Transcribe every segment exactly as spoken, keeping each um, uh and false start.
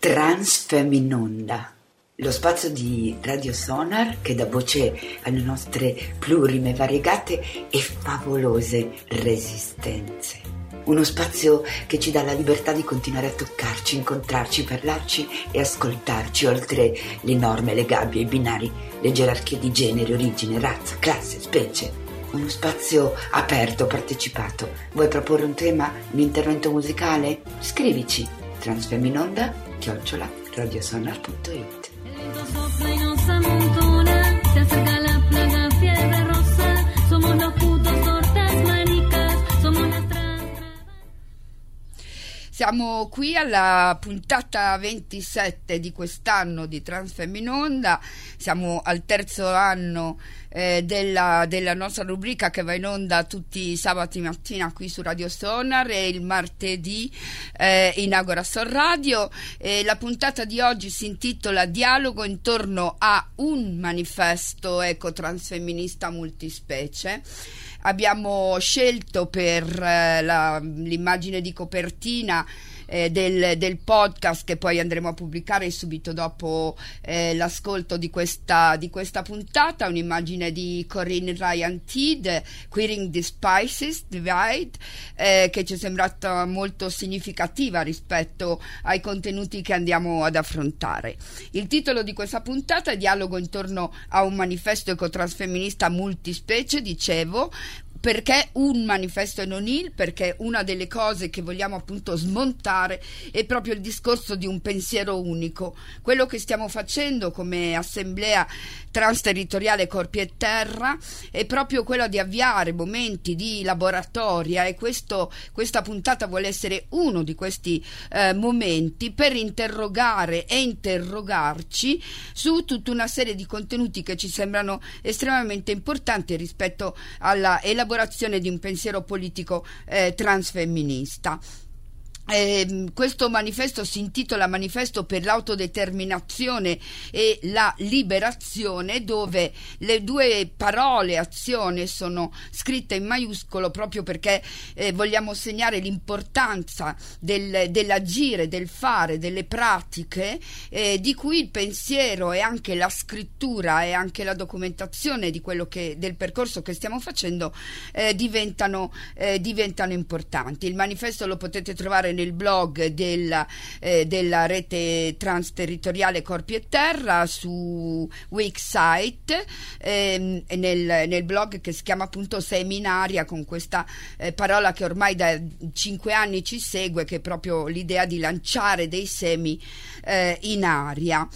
Transfeminonda, lo spazio di Radio Sonar che dà voce alle nostre plurime, variegate e favolose resistenze. Uno spazio che ci dà la libertà di continuare a toccarci, incontrarci, parlarci e ascoltarci, oltre le norme, le gabbie, i binari, le gerarchie di genere, origine, razza, classe, specie. Uno spazio aperto, partecipato. Vuoi proporre un tema, un intervento musicale? Scrivici transfeminonda chiocciola radiosonar punto it. Siamo qui alla puntata ventisette di quest'anno di Transfeminonda, siamo al terzo anno eh, della, della nostra rubrica che va in onda tutti i sabati mattina qui su Radio Sonar e il martedì eh, in Agora Son Radio. E la puntata di oggi si intitola Dialogo intorno a un manifesto ecotransfemminista multispecie. Abbiamo scelto per eh, la, l'immagine di copertina eh, del, del podcast che poi andremo a pubblicare subito dopo eh, l'ascolto di questa, di questa puntata, un'immagine di Corinne Ryan Teed, Queering the Spices Divide, eh, che ci è sembrata molto significativa rispetto ai contenuti che andiamo ad affrontare. Il titolo di questa puntata è Dialogo intorno a un manifesto ecotransfemminista multispecie, dicevo. Perché un manifesto e non il? Perché una delle cose che vogliamo appunto smontare è proprio il discorso di un pensiero unico. Quello che stiamo facendo come assemblea transterritoriale Corpi e Terra è proprio quello di avviare momenti di laboratoria, e questo, questa puntata vuole essere uno di questi eh, momenti per interrogare e interrogarci su tutta una serie di contenuti che ci sembrano estremamente importanti rispetto alla elaborazione di un pensiero politico eh, transfemminista. Eh, questo manifesto si intitola Manifesto per l'autodeterminazione e la liberazione, dove le due parole azione sono scritte in maiuscolo proprio perché eh, vogliamo segnare l'importanza del, dell'agire, del fare, delle pratiche eh, di cui il pensiero e anche la scrittura e anche la documentazione di quello che, del percorso che stiamo facendo eh, diventano, eh, diventano importanti. Il manifesto lo potete trovare nel blog della, eh, della rete transterritoriale Corpi e Terra su Wixsite, ehm, nel, nel blog che si chiama appunto Seminaria, con questa eh, parola che ormai da cinque anni ci segue, che è proprio l'idea di lanciare dei semi eh, in aria.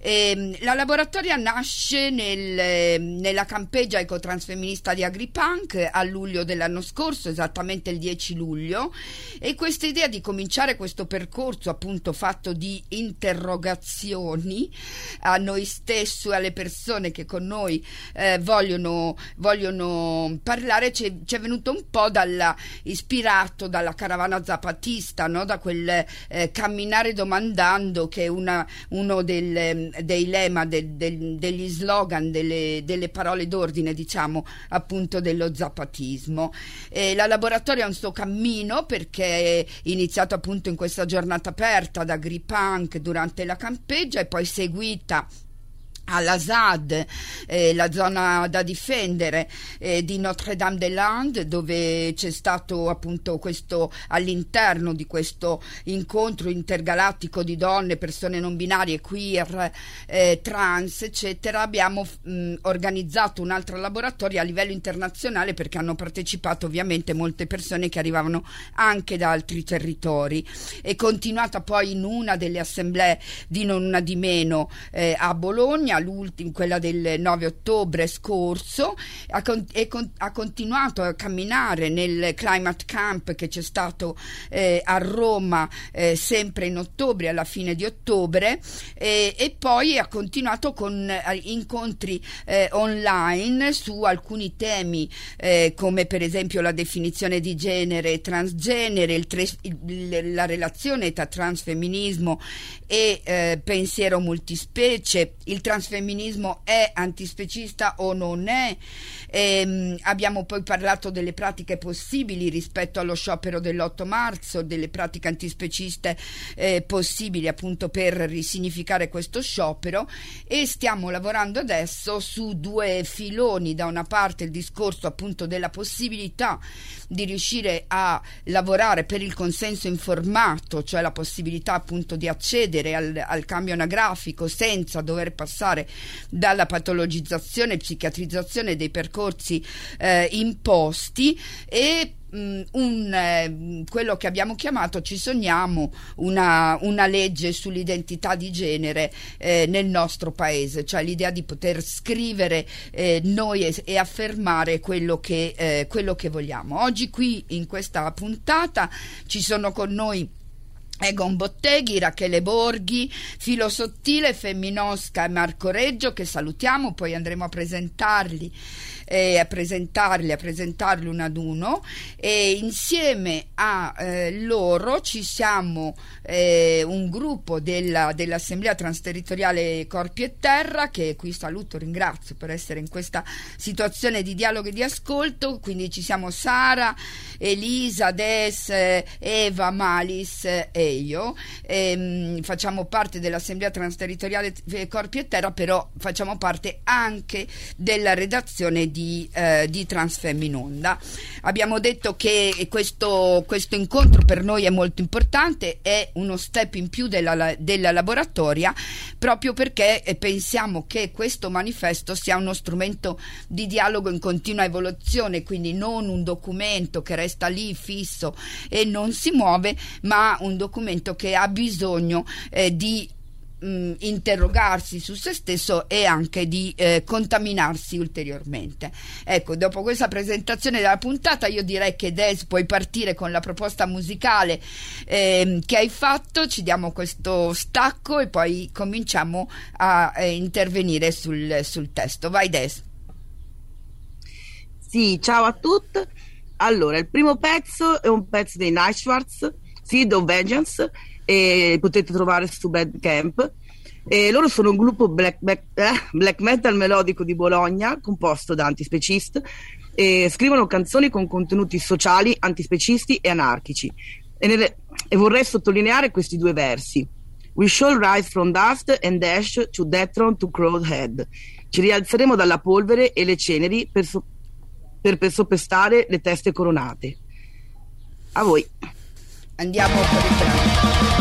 E la laboratoria nasce nel, nella campeggia ecotransfemminista di Agripunk a luglio dell'anno scorso, esattamente il dieci luglio, e questa idea di cominciare questo percorso appunto fatto di interrogazioni a noi stessi e alle persone che con noi eh, vogliono, vogliono parlare ci è venuto un po' dalla, ispirato dalla caravana zapatista, no? Da quel eh, camminare domandando, che è una, uno del dei lema, del, del, degli slogan, delle, delle parole d'ordine, diciamo, appunto dello zapatismo. E la laboratoria ha un suo cammino, perché è iniziato appunto in questa giornata aperta ad Agripunk durante la campeggia e poi seguita alla S A D, eh, la zona da difendere eh, di Notre-Dame-des-Landes, dove c'è stato appunto questo, all'interno di questo incontro intergalattico di donne, persone non binarie, queer, eh, trans, eccetera. Abbiamo mh, organizzato un'altra laboratoria a livello internazionale, perché hanno partecipato ovviamente molte persone che arrivavano anche da altri territori. È continuata poi in una delle assemblee di non una di meno eh, a Bologna, l'ultima, quella del nove ottobre scorso, ha, con, è con, ha continuato a camminare nel Climate Camp che c'è stato eh, a Roma eh, sempre in ottobre, alla fine di ottobre, eh, e poi ha continuato con eh, incontri eh, online su alcuni temi eh, come per esempio la definizione di genere e transgenere, il tre, il, la relazione tra transfemminismo e eh, pensiero multispecie, il trans transfemminismo è antispecista o non è. Ehm, abbiamo poi parlato delle pratiche possibili rispetto allo sciopero dell'otto marzo, delle pratiche antispeciste eh, possibili appunto per risignificare questo sciopero, e stiamo lavorando adesso su due filoni: da una parte il discorso appunto della possibilità di riuscire a lavorare per il consenso informato, cioè la possibilità appunto di accedere al, al cambio anagrafico senza dover passare dalla patologizzazione e psichiatrizzazione dei percorsi eh, imposti, e Un, eh, quello che abbiamo chiamato Ci sogniamo, una, una legge sull'identità di genere eh, nel nostro paese, cioè l'idea di poter scrivere eh, noi e, e affermare quello che, eh, quello che vogliamo. Oggi qui in questa puntata ci sono con noi Egon Botteghi, Rachele Borghi, Filo Sottile, Femminosca e Marco Reggio, che salutiamo, poi andremo a presentarli e a presentarli a presentarli uno ad uno, e insieme a eh, loro ci siamo eh, un gruppo della, dell'Assemblea Transterritoriale Corpi e Terra, che qui saluto, ringrazio per essere in questa situazione di dialogo e di ascolto. Quindi ci siamo Sara, Elisa, Des, Eva, Malis e io. Ehm, facciamo parte dell'Assemblea Transterritoriale Corpi e Terra, però facciamo parte anche della redazione di, eh, di Transfemminonda. Abbiamo detto che questo, questo incontro per noi è molto importante, è uno step in più della, della laboratoria, proprio perché pensiamo che questo manifesto sia uno strumento di dialogo in continua evoluzione, quindi non un documento che resta lì fisso e non si muove, ma un documento che ha bisogno eh, di mh, interrogarsi su se stesso e anche di eh, contaminarsi ulteriormente. Ecco, dopo questa presentazione della puntata, io direi che Des puoi partire con la proposta musicale eh, che hai fatto, ci diamo questo stacco e poi cominciamo a eh, intervenire sul, sul testo. Vai Des. Sì, ciao a tutti. Allora, il primo pezzo è un pezzo dei Night Schwartz, Seed of Vengeance, e potete trovare su Bandcamp. E loro sono un gruppo black, black, eh, black metal melodico di Bologna, composto da antispecist, e scrivono canzoni con contenuti sociali, antispecisti e anarchici. E, nelle, e vorrei sottolineare questi due versi: We shall rise from dust and dash to that throne to crowd head. Ci rialzeremo dalla polvere e le ceneri per, so, per, per soppestare le teste coronate. A voi. Andiamo per il brano.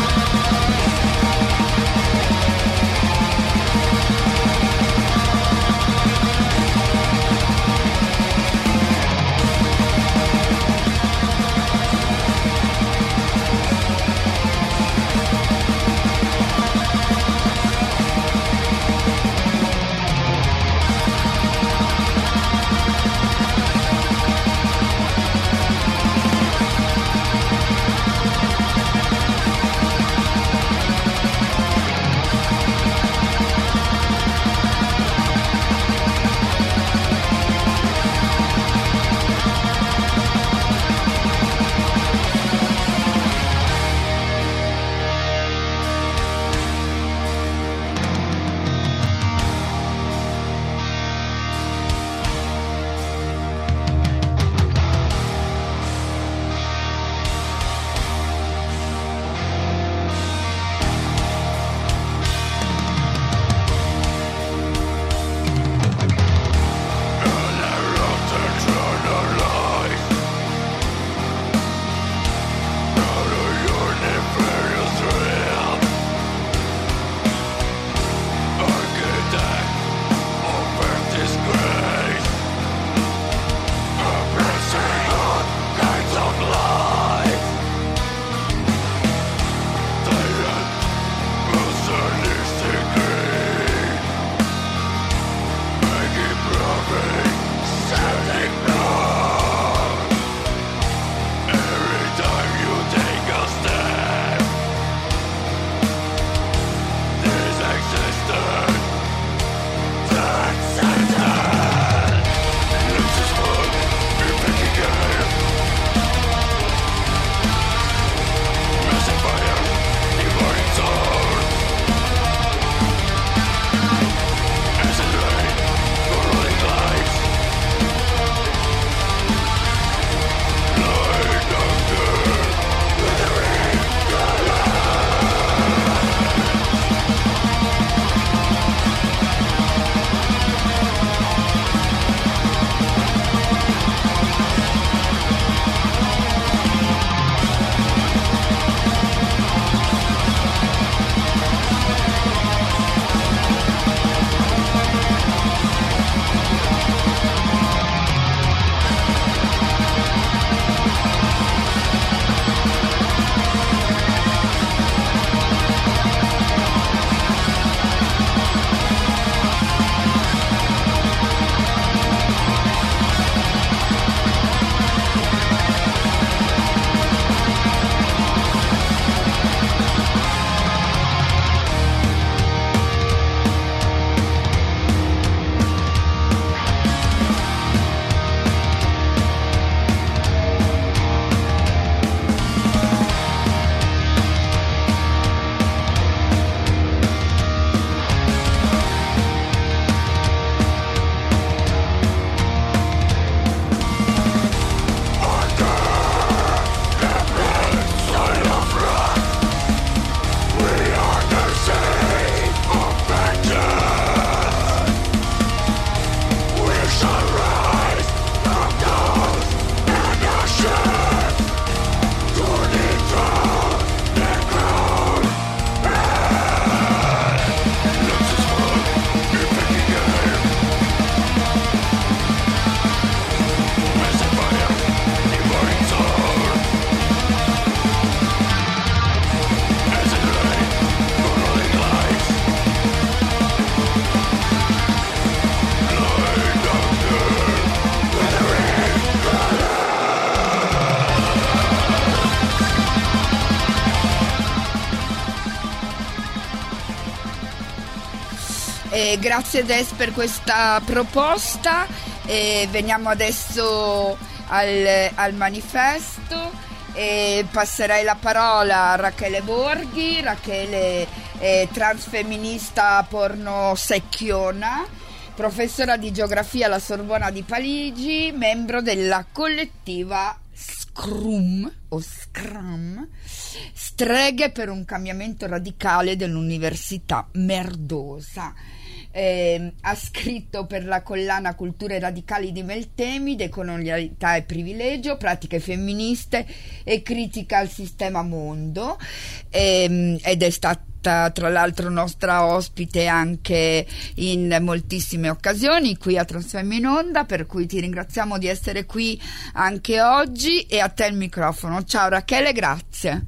Eh, grazie Des per questa proposta. Eh, veniamo adesso al, al manifesto. E passerei la parola a Rachele Borghi. Rachele è transfemminista porno secchiona, professora di geografia alla Sorbona di Parigi, membro della collettiva Scrum o Scrum, streghe per un cambiamento radicale dell'Università Merdosa. Eh, ha scritto per la collana Culture radicali di Meltemi, decolonialità e privilegio, pratiche femministe e critica al sistema mondo, eh, ed è stata tra l'altro nostra ospite anche in moltissime occasioni qui a Transfemminonda, per cui ti ringraziamo di essere qui anche oggi, e a te il microfono. Ciao Rachele, grazie.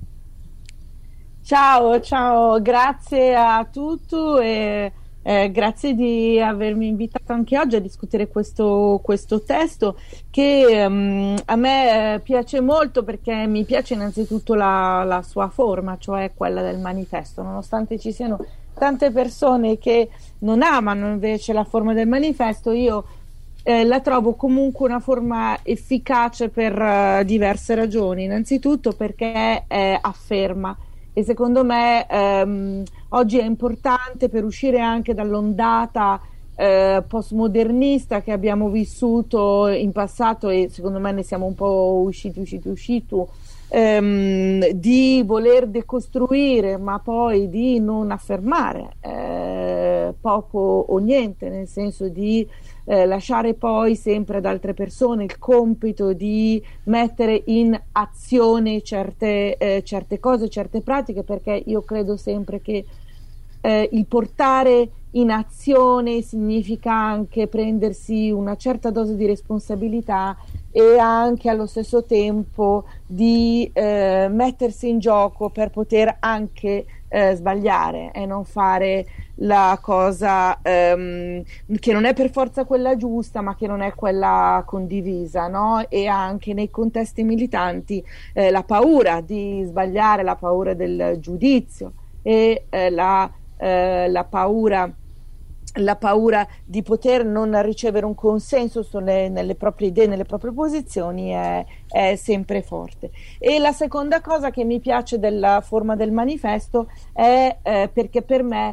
Ciao, ciao, grazie a tutti e Eh, grazie di avermi invitato anche oggi a discutere questo, questo testo che um, a me eh, piace molto, perché mi piace innanzitutto la, la sua forma, cioè quella del manifesto, nonostante ci siano tante persone che non amano invece la forma del manifesto. Io eh, la trovo comunque una forma efficace per uh, diverse ragioni. Innanzitutto perché eh, afferma, e secondo me ehm, oggi è importante per uscire anche dall'ondata eh, postmodernista che abbiamo vissuto in passato, e secondo me ne siamo un po' usciti, usciti, usciti, ehm, di voler decostruire, ma poi di non affermare eh, poco o niente, nel senso di Eh, lasciare poi sempre ad altre persone il compito di mettere in azione certe, eh, certe cose, certe pratiche, perché io credo sempre che eh, il portare in azione significa anche prendersi una certa dose di responsabilità e anche allo stesso tempo di eh, mettersi in gioco per poter anche eh, sbagliare e non fare la cosa ehm, che non è per forza quella giusta, ma che non è quella condivisa, no? E anche nei contesti militanti eh, la paura di sbagliare, la paura del giudizio e eh, la, eh, la paura la paura di poter non ricevere un consenso sulle, nelle proprie idee, nelle proprie posizioni è, è sempre forte. E la seconda cosa che mi piace della forma del manifesto è eh, perché per me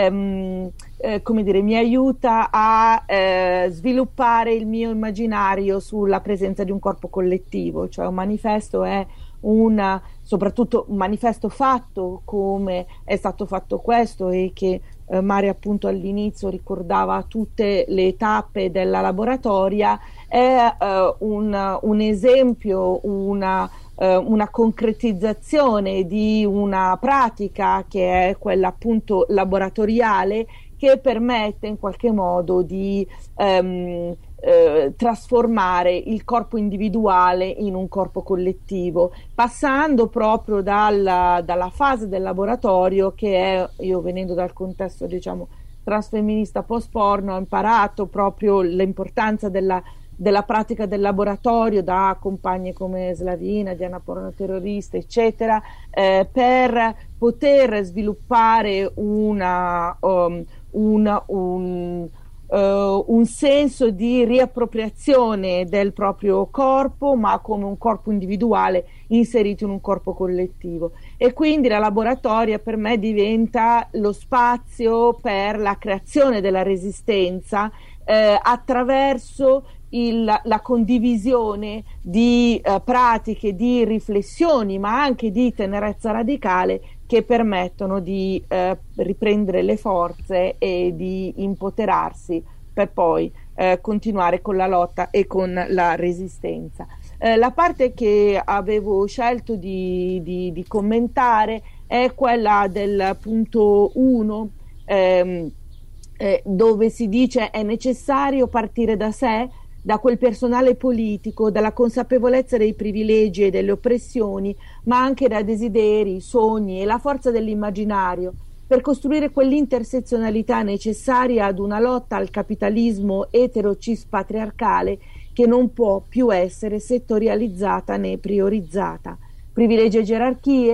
ehm, eh, come dire, mi aiuta a eh, sviluppare il mio immaginario sulla presenza di un corpo collettivo, cioè un manifesto è una, soprattutto un manifesto fatto come è stato fatto questo, e che eh, Maria appunto all'inizio ricordava tutte le tappe della laboratoria, è eh, un, un esempio, una, eh, una concretizzazione di una pratica che è quella appunto laboratoriale, che permette in qualche modo di ehm, eh, trasformare il corpo individuale in un corpo collettivo, passando proprio dalla, dalla fase del laboratorio, che è, io venendo dal contesto diciamo transfemminista post porno, ho imparato proprio l'importanza della della pratica del laboratorio da compagne come Slavina, Diana Porno Terrorista, eccetera, eh, per poter sviluppare una, um, una, un, uh, un senso di riappropriazione del proprio corpo, ma come un corpo individuale inserito in un corpo collettivo. E quindi la laboratoria per me diventa lo spazio per la creazione della resistenza eh, attraverso Il, la condivisione di eh, pratiche, di riflessioni, ma anche di tenerezza radicale, che permettono di eh, riprendere le forze e di impoterarsi per poi eh, continuare con la lotta e con la resistenza. Eh, la parte che avevo scelto di, di, di commentare è quella del punto uno, ehm, eh, dove si dice è necessario partire da sé, da quel personale politico, dalla consapevolezza dei privilegi e delle oppressioni, ma anche da desideri, sogni e la forza dell'immaginario, per costruire quell'intersezionalità necessaria ad una lotta al capitalismo etero-cis patriarcale che non può più essere settorializzata né priorizzata. Privilegi e gerarchie,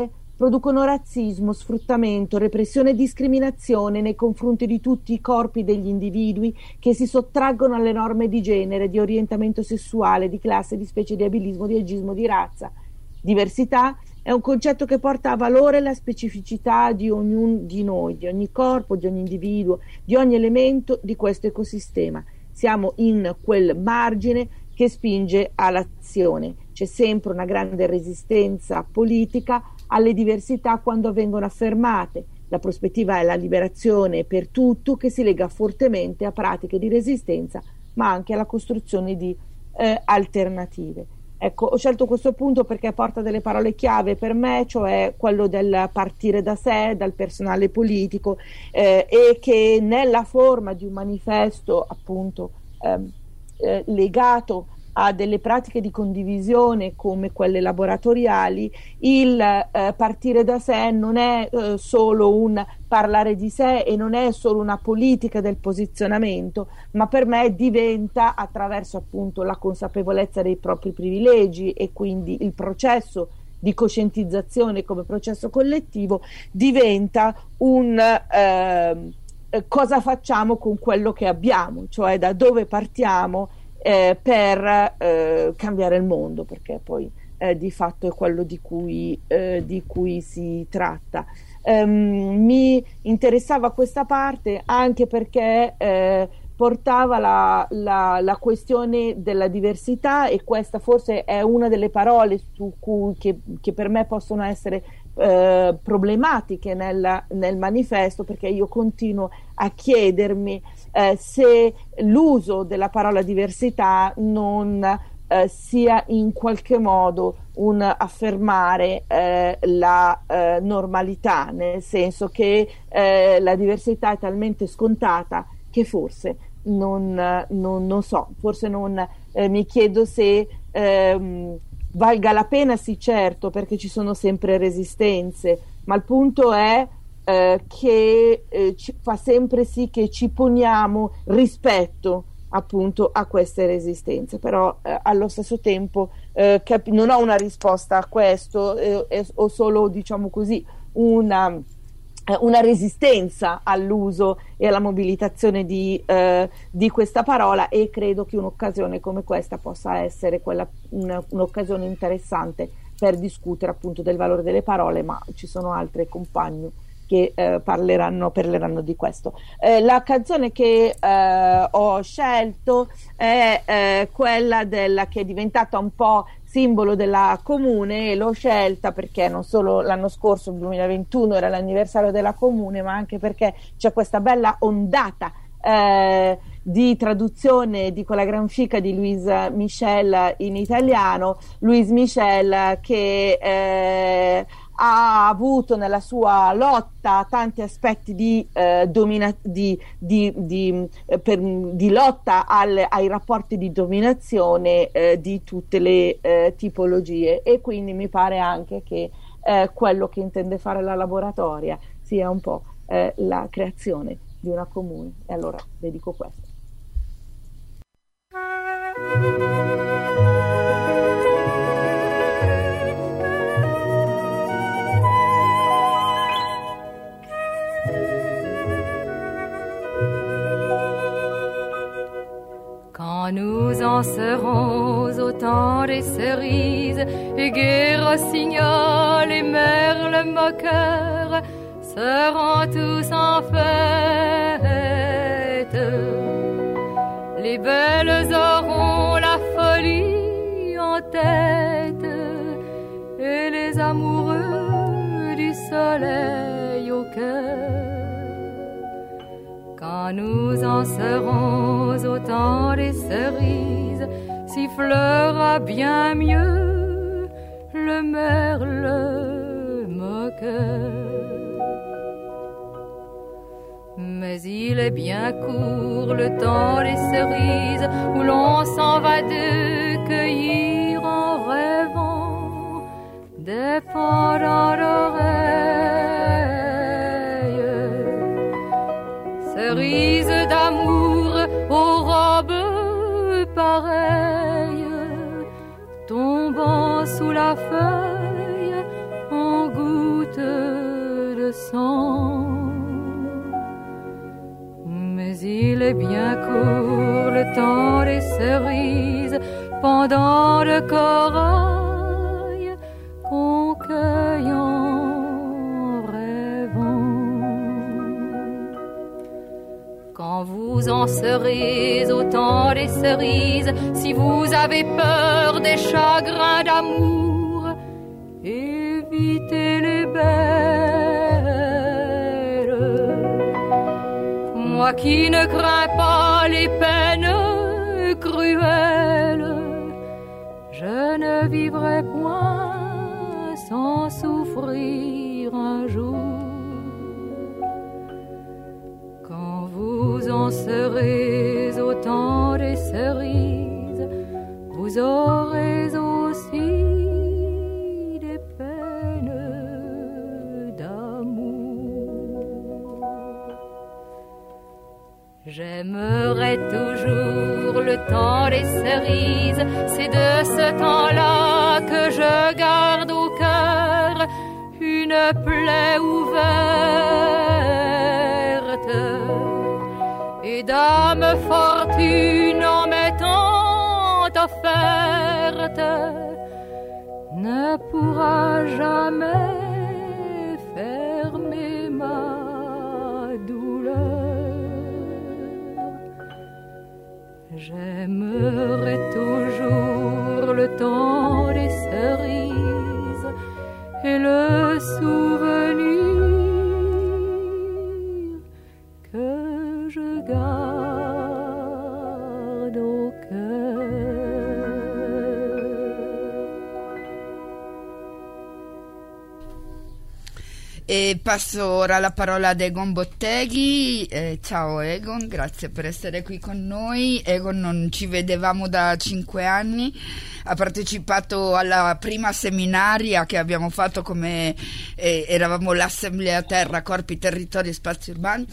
producono razzismo, sfruttamento, repressione e discriminazione nei confronti di tutti i corpi degli individui che si sottraggono alle norme di genere, di orientamento sessuale, di classe, di specie, di abilismo, di agismo, di razza. Diversità è un concetto che porta a valore la specificità di ognuno di noi, di ogni corpo, di ogni individuo, di ogni elemento di questo ecosistema. Siamo in quel margine che spinge all'azione. C'è sempre una grande resistenza politica alle diversità quando vengono affermate. La prospettiva è la liberazione per tutto, che si lega fortemente a pratiche di resistenza, ma anche alla costruzione di eh, alternative. Ecco, ho scelto questo punto perché porta delle parole chiave per me, cioè quello del partire da sé, dal personale politico, eh, e che nella forma di un manifesto appunto ehm, eh, legato a delle pratiche di condivisione come quelle laboratoriali, il eh, partire da sé non è eh, solo un parlare di sé e non è solo una politica del posizionamento, ma per me diventa, attraverso appunto la consapevolezza dei propri privilegi e quindi il processo di coscientizzazione come processo collettivo, diventa un eh, cosa facciamo con quello che abbiamo, cioè da dove partiamo Eh, per eh, cambiare il mondo, perché poi eh, di fatto è quello di cui, eh, di cui si tratta. Um, mi interessava questa parte anche perché eh, portava la, la, la questione della diversità, e questa forse è una delle parole su cui, che, che per me possono essere eh, problematiche nel, nel manifesto, perché io continuo a chiedermi eh, se l'uso della parola diversità non eh, sia in qualche modo un affermare eh, la eh, normalità, nel senso che eh, la diversità è talmente scontata che forse non, non, non so, forse non eh, mi chiedo se ehm, valga la pena, sì certo, perché ci sono sempre resistenze, ma il punto è eh, che eh, ci fa sempre sì che ci poniamo rispetto appunto a queste resistenze, però eh, allo stesso tempo eh, cap- non ho una risposta a questo, eh, eh, ho solo, diciamo così, una una resistenza all'uso e alla mobilitazione di, eh, di questa parola, e credo che un'occasione come questa possa essere quella, una, un'occasione interessante per discutere appunto del valore delle parole, ma ci sono altre compagne che eh, parleranno, parleranno di questo. Eh, la canzone che eh, ho scelto è eh, quella della, che è diventata un po' simbolo della Comune, e l'ho scelta perché non solo l'anno scorso, il duemilaventuno, era l'anniversario della Comune, ma anche perché c'è questa bella ondata eh, di traduzione di quella gran fica di Louise Michel in italiano. Louise Michel che eh, ha avuto nella sua lotta tanti aspetti di, eh, domina- di, di, di, eh, per, di lotta al, ai rapporti di dominazione eh, di tutte le eh, tipologie, e quindi mi pare anche che eh, quello che intende fare la laboratoria sia un po' eh, la creazione di una comune, e allora dedico questo. Quand nous en serons au temps des cerises, et gai rossignol et merle moqueur seront tous en fête. Les belles auront la folie en tête, et les amoureux du soleil au cœur. Quand nous en serons au temps des cerises, sifflera bien mieux le merle moqueur. Mais il est bien court le temps des cerises, où l'on s'en va de cueillir en rêvant des pendants d'oreilles. Cerises d'amour aux robes pareilles, tombant sous la feuille en gouttes il est bien court le temps des cerises, pendant le corail qu'on cueille en rêvant. Quand vous en serez au temps des cerises, si vous avez peur des chagrins d'amour, évitez les belles. Moi qui ne crains pas les peines cruelles, je ne vivrai point sans souffrir un jour. Quand vous en serez au temps des cerises, vous aurez aussi des peines d'amour. J'aimerai toujours le temps des cerises, c'est de ce temps-là que je garde au cœur une plaie ouverte. Et dame fortune en m'étant offerte ne pourra jamais fermer ma douleur. J'aimerai toujours le temps des cerises et le souvenir que je garde au cœur. E passo ora la parola ad Egon Botteghi. Eh, ciao Egon, grazie per essere qui con noi. Egon, non ci vedevamo da cinque anni, ha partecipato alla prima seminaria che abbiamo fatto come eh, eravamo l'Assemblea Terra, Corpi, Territori e Spazi Urbani,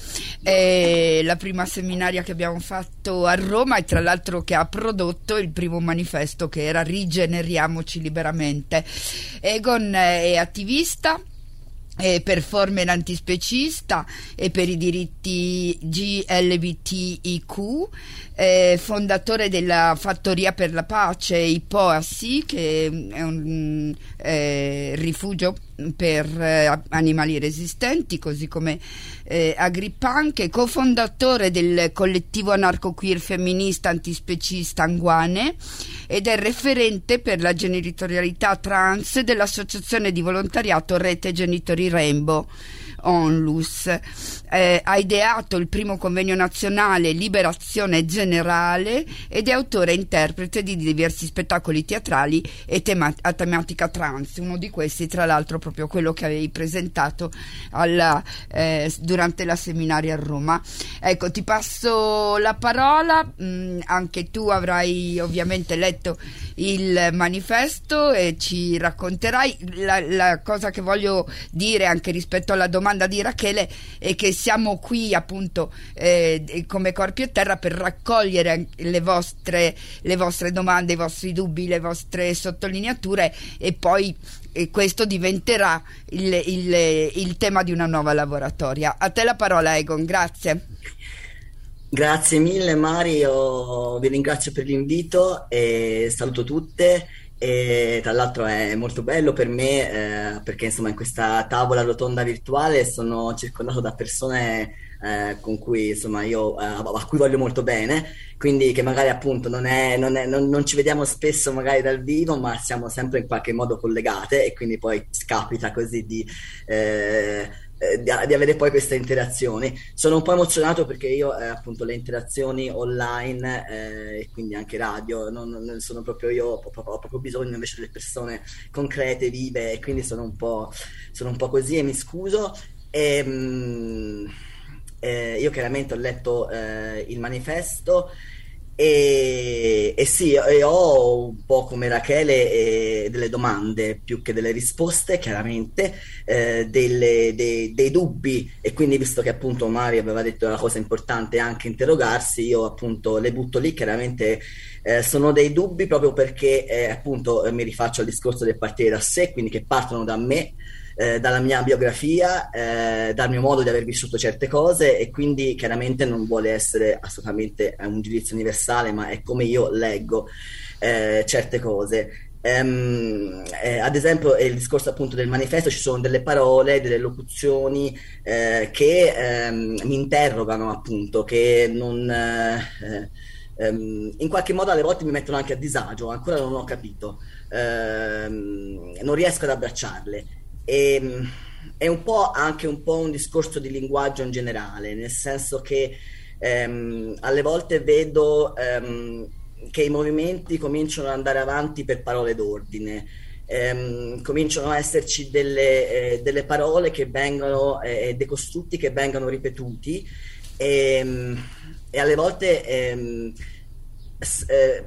eh, la prima seminaria che abbiamo fatto a Roma, e tra l'altro che ha prodotto il primo manifesto, che era Rigeneriamoci liberamente. Egon è attivista, è performer antispecista e per i diritti G L B T I Q, eh, fondatore della Fattoria per la Pace, I P O A S I, che è un eh, rifugio per eh, animali resistenti, così come eh, Agripunk, cofondatore del collettivo anarco-queer femminista antispecista Anguane ed è referente per la genitorialità trans dell'associazione di volontariato Rete Genitori Rainbow, Onlus. Eh, ha ideato il primo convegno nazionale Liberazione Generale ed è autore e interprete di diversi spettacoli teatrali e tema- a tematica trans, uno di questi tra l'altro proprio quello che avevi presentato alla, eh, durante la seminaria a Roma. Ecco, ti passo la parola. Mm, anche tu avrai ovviamente letto il manifesto e ci racconterai. La, la cosa che voglio dire anche rispetto alla domanda di Rachele è che siamo qui appunto eh, come Corpi e Terra per raccogliere le vostre, le vostre domande, i vostri dubbi, le vostre sottolineature, e poi e questo diventerà il, il, il tema di una nuova laboratoria. A te la parola, Egon, grazie. Grazie mille Mari, io vi ringrazio per l'invito e saluto tutte. E tra l'altro è molto bello per me eh, perché insomma in questa tavola rotonda virtuale sono circondato da persone eh, con cui insomma io eh, a cui voglio molto bene, quindi che magari appunto non, è, non, è, non, non ci vediamo spesso magari dal vivo, ma siamo sempre in qualche modo collegate, e quindi poi scapita così di eh, Di, di avere poi queste interazioni. Sono un po' emozionato perché io eh, appunto le interazioni online eh, e quindi anche radio non, non sono proprio io, ho, ho, ho proprio bisogno invece delle persone concrete, vive, e quindi sono un po', sono un po' così e mi scuso. E, mh, eh, io chiaramente ho letto eh, il manifesto E, e sì, e ho un po' come Rachele eh, delle domande più che delle risposte, chiaramente, eh, delle, dei, dei dubbi, e quindi visto che appunto Mario aveva detto una cosa importante anche interrogarsi, io appunto le butto lì. Chiaramente eh, sono dei dubbi proprio perché eh, appunto eh, mi rifaccio al discorso del partire da sé, quindi che partono da me. eh, dalla mia biografia, eh, dal mio modo di aver vissuto certe cose, e quindi chiaramente non vuole essere assolutamente un giudizio universale, ma è come io leggo eh, certe cose. Um, eh, ad esempio, il discorso appunto del manifesto, ci sono delle parole, delle locuzioni eh, che ehm, mi interrogano, appunto, che non eh, ehm, in qualche modo alle volte mi mettono anche a disagio, ancora non ho capito, ehm, non riesco ad abbracciarle. E, è un po' anche un po' un discorso di linguaggio in generale, nel senso che ehm, alle volte vedo ehm, che i movimenti cominciano ad andare avanti per parole d'ordine, ehm, cominciano a esserci delle, eh, delle parole che vengono, eh, dei costrutti che vengono ripetuti, e, e alle volte ehm, eh,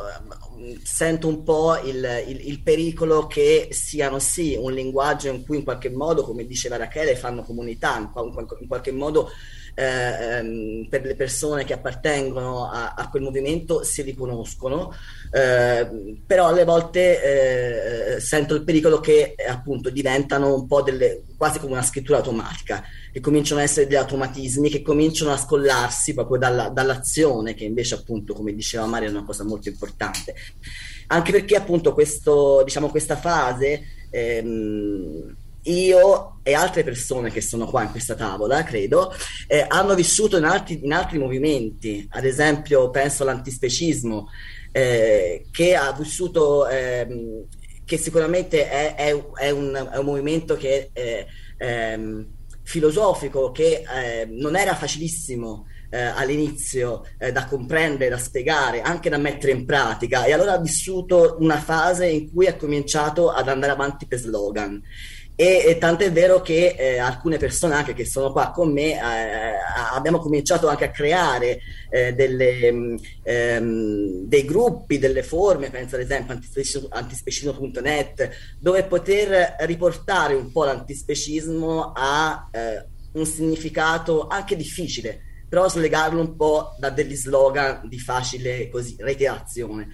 sento un po' il, il, il pericolo che siano sì un linguaggio in cui in qualche modo, come diceva Rachele, fanno comunità, in, in qualche modo Eh, ehm, per le persone che appartengono a, a quel movimento si riconoscono, eh, però alle volte eh, sento il pericolo che eh, appunto diventano un po' delle, quasi come una scrittura automatica, che cominciano ad essere degli automatismi che cominciano a scollarsi proprio dalla, dall'azione, che invece appunto, come diceva Maria, è una cosa molto importante, anche perché appunto questo, diciamo, questa fase ehm, io e altre persone che sono qua in questa tavola, credo, eh, hanno vissuto in altri, in altri movimenti. Ad esempio penso all'antispecismo, eh, che ha vissuto, eh, che sicuramente è, è, è, un, è un movimento che è ehm, filosofico, che eh, non era facilissimo eh, all'inizio eh, da comprendere, da spiegare, anche da mettere in pratica, e allora ha vissuto una fase in cui ha cominciato ad andare avanti per slogan. E, e tant'è vero che eh, alcune persone anche che sono qua con me eh, abbiamo cominciato anche a creare eh, delle, ehm, dei gruppi, delle forme, penso ad esempio antispecismo punto net, dove poter riportare un po' l'antispecismo a eh, un significato anche difficile, però slegarlo un po' da degli slogan di facile così reiterazione.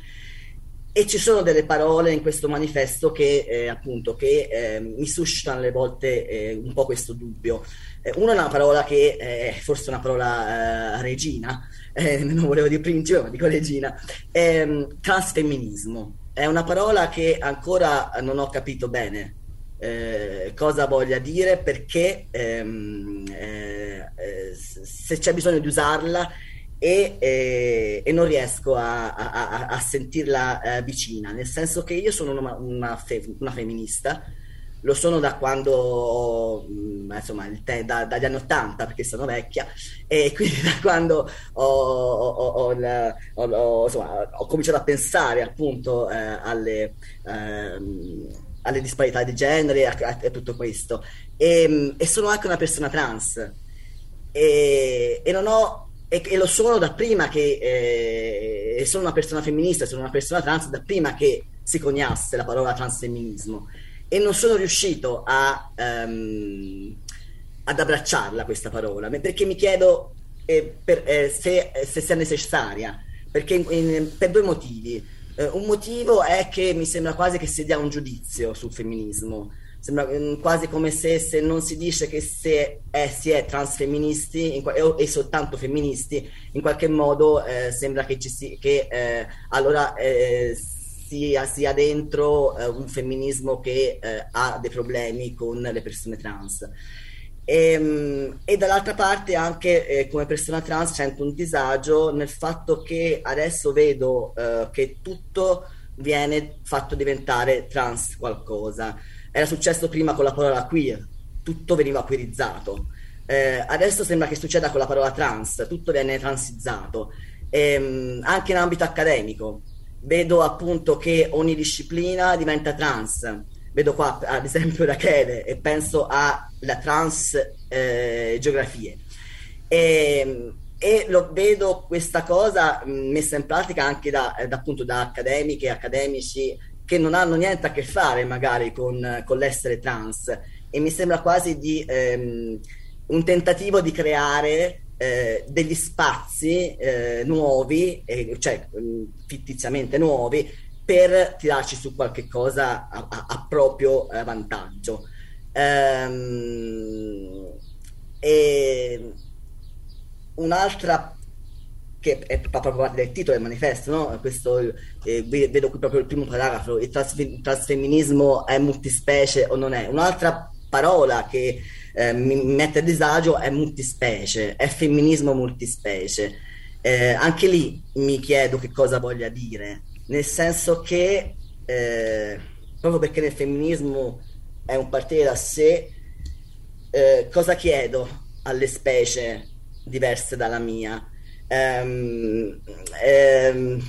E ci sono delle parole in questo manifesto che eh, appunto che eh, mi suscitano alle volte eh, un po' questo dubbio. Eh, una è una parola che è forse una parola eh, regina, eh, non volevo dire principe, ma dico regina, eh, transfemminismo. È una parola che ancora non ho capito bene eh, cosa voglia dire, perché ehm, eh, eh, se c'è bisogno di usarla, E, e, e non riesco a, a, a sentirla eh, vicina, nel senso che io sono una, una, fe, una femminista, lo sono da quando, mh, insomma, il te, da, dagli anni ottanta, perché sono vecchia, e quindi da quando ho, ho, ho, ho, ho, insomma, ho cominciato a pensare appunto eh, alle, ehm, alle disparità di genere, a, a, a tutto questo, e, e sono anche una persona trans, e, e non ho E, e lo sono da prima che eh, sono una persona femminista, sono una persona trans da prima che si coniasse la parola transfemminismo, e non sono riuscito a, um, ad abbracciarla questa parola, perché mi chiedo eh, per, eh, se, se sia necessaria, perché in, in, per due motivi. Eh, un motivo è che mi sembra quasi che si dia un giudizio sul femminismo. Sembra quasi come se, se non si dice che se è, si è transfemministi in, e soltanto femministi, in qualche modo eh, sembra che ci si, che eh, allora eh, sia, sia dentro eh, un femminismo che eh, ha dei problemi con le persone trans. E, e dall'altra parte anche eh, come persona trans sento un disagio nel fatto che adesso vedo eh, che tutto viene fatto diventare trans qualcosa. Era successo prima con la parola queer, tutto veniva queerizzato. Eh, adesso sembra che succeda con la parola trans, tutto viene transizzato. E, anche in ambito accademico vedo appunto che ogni disciplina diventa trans. Vedo qua ad esempio Rachele e penso alla trans eh, geografie. E, e lo vedo questa cosa mh, messa in pratica anche da, da, appunto, da accademiche e accademici che non hanno niente a che fare magari con, con l'essere trans, e mi sembra quasi di ehm, un tentativo di creare eh, degli spazi eh, nuovi, eh, cioè mh, fittiziamente nuovi, per tirarci su qualche cosa a, a, a proprio eh, vantaggio. Ehm, e un'altra che è proprio parte del titolo del manifesto, no? Questo, eh, vedo qui proprio il primo paragrafo, il, trans- il trasfemminismo è multispecie o non è? Un'altra parola che eh, mi mette a disagio è multispecie, è femminismo multispecie. Eh, anche lì mi chiedo che cosa voglia dire, nel senso che eh, proprio perché nel femminismo è un partire da sé, eh, cosa chiedo alle specie diverse dalla mia? Um, um,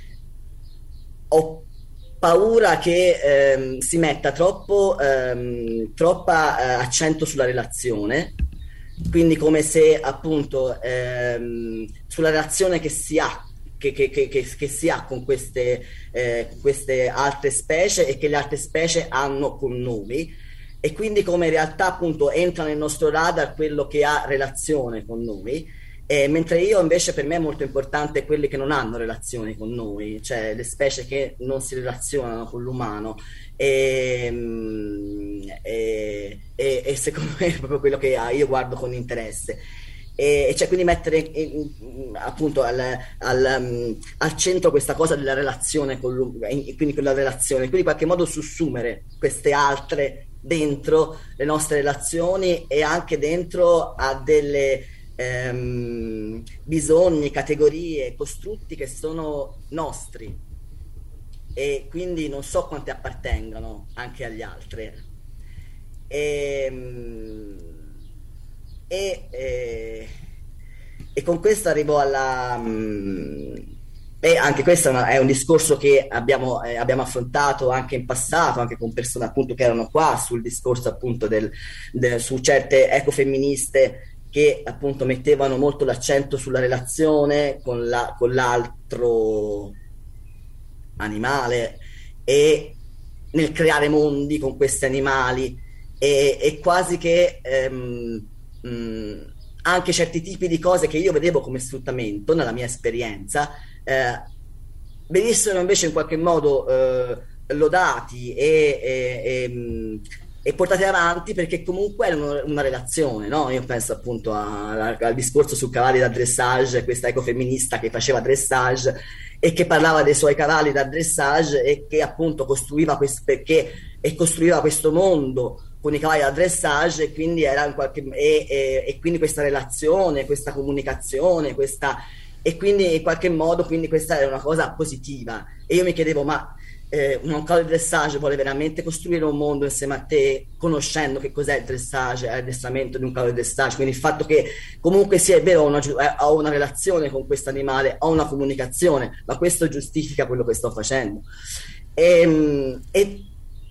ho paura che um, si metta troppo um, troppa uh, accento sulla relazione, quindi come se appunto um, sulla relazione che si ha che, che, che, che, che si ha con queste, eh, queste altre specie e che le altre specie hanno con noi, e quindi come in realtà appunto entra nel nostro radar quello che ha relazione con noi. Eh, mentre io invece, per me è molto importante quelli che non hanno relazioni con noi, cioè le specie che non si relazionano con l'umano, e, e, e, e secondo me è proprio quello che io guardo con interesse. E, e cioè quindi mettere in, in, appunto al, al, um, al centro questa cosa della relazione con l'uomo, quindi quella relazione, quindi in qualche modo sussumere queste altre dentro le nostre relazioni e anche dentro a delle ehm, bisogni, categorie, costrutti che sono nostri e quindi non so quanti appartengano anche agli altri. E, e, e, e con questo arrivo alla... Um, e anche questo è, una, è un discorso che abbiamo, eh, abbiamo affrontato anche in passato, anche con persone appunto che erano qua, sul discorso appunto del, del, su certe ecofemministe che appunto mettevano molto l'accento sulla relazione con, la, con l'altro animale e nel creare mondi con questi animali e, e quasi che ehm, mh, anche certi tipi di cose che io vedevo come sfruttamento nella mia esperienza eh, venissero invece in qualche modo eh, lodati e, e, e, e portati avanti perché comunque erano una relazione, no? Io penso appunto a, a, al discorso su cavalli da dressage, questa ecofemminista che faceva dressage e che parlava dei suoi cavalli da dressage e che appunto costruiva questo, perché, e costruiva questo mondo con i cavalli da dressage e quindi era in qualche e, e, e quindi questa relazione, questa comunicazione, questa e quindi in qualche modo quindi questa era una cosa positiva e io mi chiedevo ma eh, un cavallo di dressage vuole veramente costruire un mondo insieme a te conoscendo che cos'è il dressage, l'addestramento di un cavallo di dressage, quindi il fatto che comunque sia è vero ho una, ho una relazione con questo animale, ho una comunicazione, ma questo giustifica quello che sto facendo e, e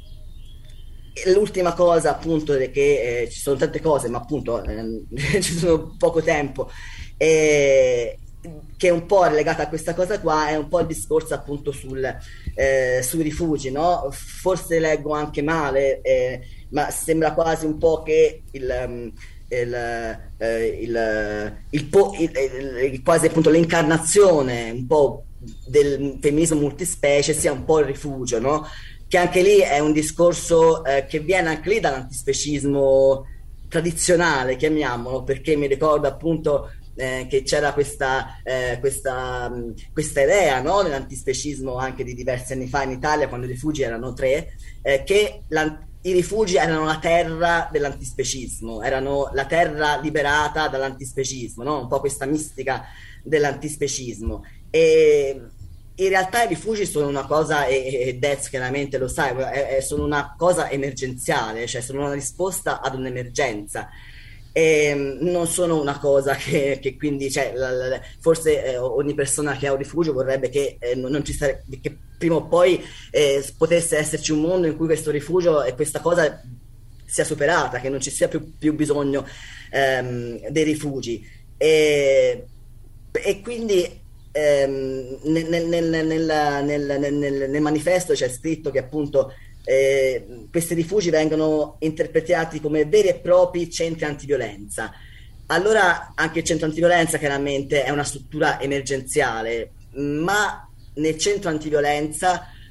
l'ultima cosa appunto è che eh, ci sono tante cose ma appunto eh, ci sono poco tempo eh, che è un po' legata a questa cosa qua è un po' il discorso appunto sul, eh, sui rifugi, no? Forse leggo anche male eh, ma sembra quasi un po' che il, il, eh, il, il, po- il, il, il quasi appunto l'incarnazione un po' del femminismo multispecie sia un po' il rifugio, no? Che anche lì è un discorso eh, che viene anche lì dall'antispecismo tradizionale, chiamiamolo, perché mi ricordo appunto eh, che c'era questa, eh, questa, mh, questa idea, no? Nell'antispecismo anche di diversi anni fa in Italia, quando i rifugi erano tre, eh, che i rifugi erano la terra dell'antispecismo, erano la terra liberata dall'antispecismo, no? Un po' questa mistica dell'antispecismo. E in realtà i rifugi sono una cosa, e, e Dez chiaramente lo sai, è, è, sono una cosa emergenziale, cioè sono una risposta ad un'emergenza. E non sono una cosa che, che quindi, cioè, la, la, forse eh, ogni persona che ha un rifugio vorrebbe che, eh, non, non ci sare- che prima o poi eh, potesse esserci un mondo in cui questo rifugio e questa cosa sia superata, che non ci sia più, più bisogno ehm, dei rifugi. E, e quindi ehm, nel, nel, nel, nel, nel, nel, nel manifesto c'è scritto che appunto Eh, questi rifugi vengono interpretati come veri e propri centri antiviolenza. Allora anche il centro antiviolenza chiaramente è una struttura emergenziale, ma nel centro antiviolenza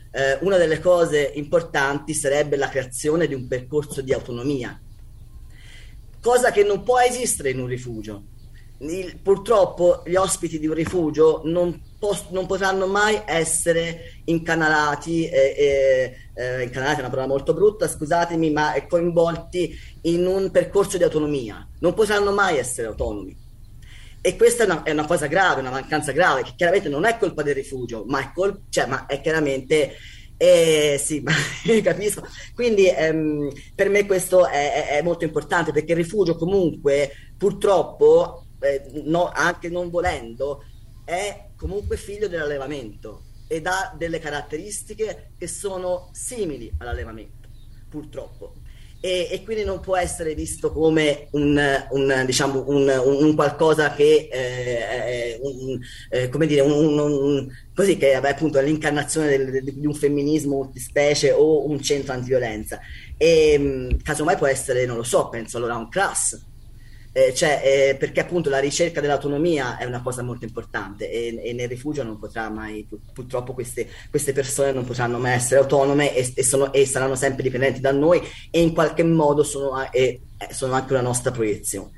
eh, una delle cose importanti sarebbe la creazione di un percorso di autonomia, cosa che non può esistere in un rifugio. Il, purtroppo gli ospiti di un rifugio non, pos- non potranno mai essere incanalati, eh, eh, eh, incanalati è una parola molto brutta, scusatemi, ma coinvolti in un percorso di autonomia, non potranno mai essere autonomi. E questa è una, è una cosa grave, una mancanza grave, che chiaramente non è colpa del rifugio, ma è, col- cioè, ma è chiaramente... Eh, sì, capisco. Quindi ehm, per me questo è, è, è molto importante, perché il rifugio comunque purtroppo, eh, no, anche non volendo, è comunque figlio dell'allevamento ed ha delle caratteristiche che sono simili all'allevamento, purtroppo. E, e quindi non può essere visto come un, un, diciamo, un, un, un qualcosa che eh, è un, eh, come dire, un, un, così che vabbè, appunto è l'incarnazione del, di un femminismo multispecie o un centro antiviolenza. E casomai può essere, non lo so, penso allora a un class. Eh, cioè, eh, perché appunto la ricerca dell'autonomia è una cosa molto importante e, e nel rifugio non potrà mai, purtroppo queste, queste persone non potranno mai essere autonome e, e, sono, e saranno sempre dipendenti da noi e in qualche modo sono, eh, sono anche una nostra proiezione.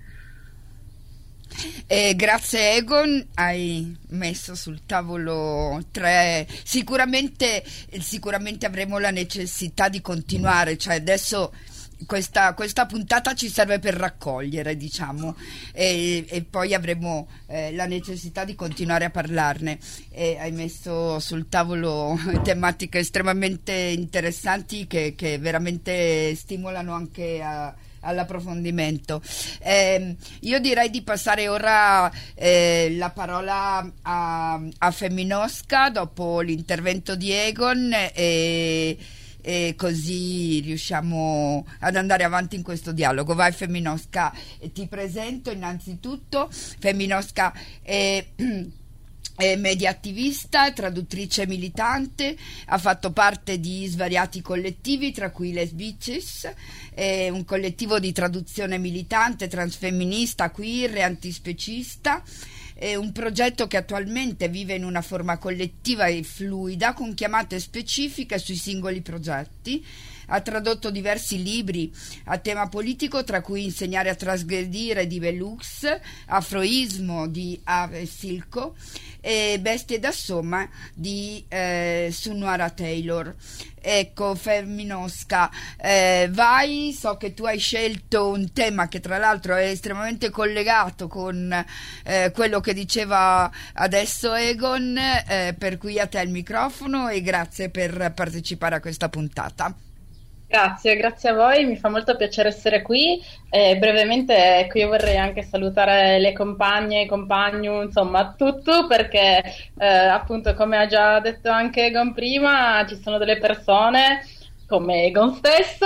Eh, grazie Egon, hai messo sul tavolo tre, sicuramente, sicuramente avremo la necessità di continuare, cioè adesso Questa, questa puntata ci serve per raccogliere, diciamo, e, e poi avremo eh, la necessità di continuare a parlarne. E hai messo sul tavolo tematiche estremamente interessanti che, che veramente stimolano anche a, all'approfondimento. Eh, io direi di passare ora eh, la parola a, a Feminosca dopo l'intervento di Egon e e così riusciamo ad andare avanti in questo dialogo. Vai Feminosca, ti presento innanzitutto. Feminosca è è media attivista, traduttrice militante, ha fatto parte di svariati collettivi, tra cui Les Bitches, è un collettivo di traduzione militante, transfemminista, queer e antispecista. È un progetto che attualmente vive in una forma collettiva e fluida, con chiamate specifiche sui singoli progetti. Ha tradotto diversi libri a tema politico, tra cui Insegnare a trasgredire di Velux, Afroismo di Ave Silco e Bestie da Soma di eh, Sunuara Taylor. Ecco, Feminosca, eh, vai, so che tu hai scelto un tema che tra l'altro è estremamente collegato con eh, quello che diceva adesso Egon, eh, per cui a te il microfono e grazie per partecipare a questa puntata. Grazie, grazie a voi, mi fa molto piacere essere qui. Eh, brevemente, ecco, io vorrei anche salutare le compagne, i compagni, insomma, tutto, perché eh, appunto, come ha già detto anche Egon prima, ci sono delle persone come Egon stesso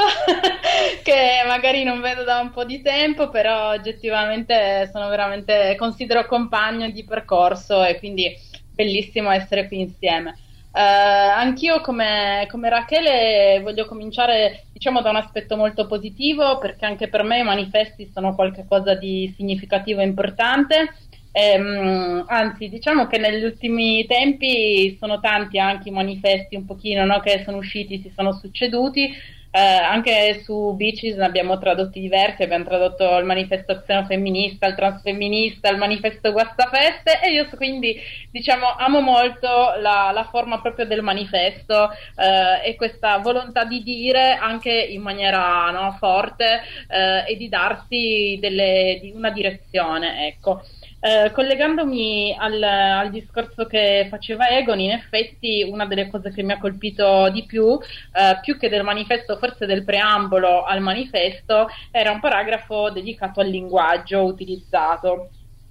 che magari non vedo da un po' di tempo, però oggettivamente sono veramente, considero compagno di percorso e quindi bellissimo essere qui insieme. Uh, anch'io come, come Rachele voglio cominciare, diciamo, da un aspetto molto positivo, perché anche per me i manifesti sono qualcosa di significativo e importante. Ehm, anzi, diciamo che negli ultimi tempi sono tanti anche i manifesti un pochino, no, che sono usciti, si sono succeduti. Eh, anche su Bitches ne abbiamo tradotti diversi, abbiamo tradotto il manifesto xenofemminista, il transfemminista, il manifesto guastafeste, e io quindi, diciamo, amo molto la, la forma proprio del manifesto eh, e questa volontà di dire anche in maniera, no, forte eh, e di darsi delle, di una direzione, ecco. Eh, collegandomi al, al discorso che faceva Egon, in effetti una delle cose che mi ha colpito di più, eh, più che del manifesto, forse del preambolo al manifesto, era un paragrafo dedicato al linguaggio utilizzato.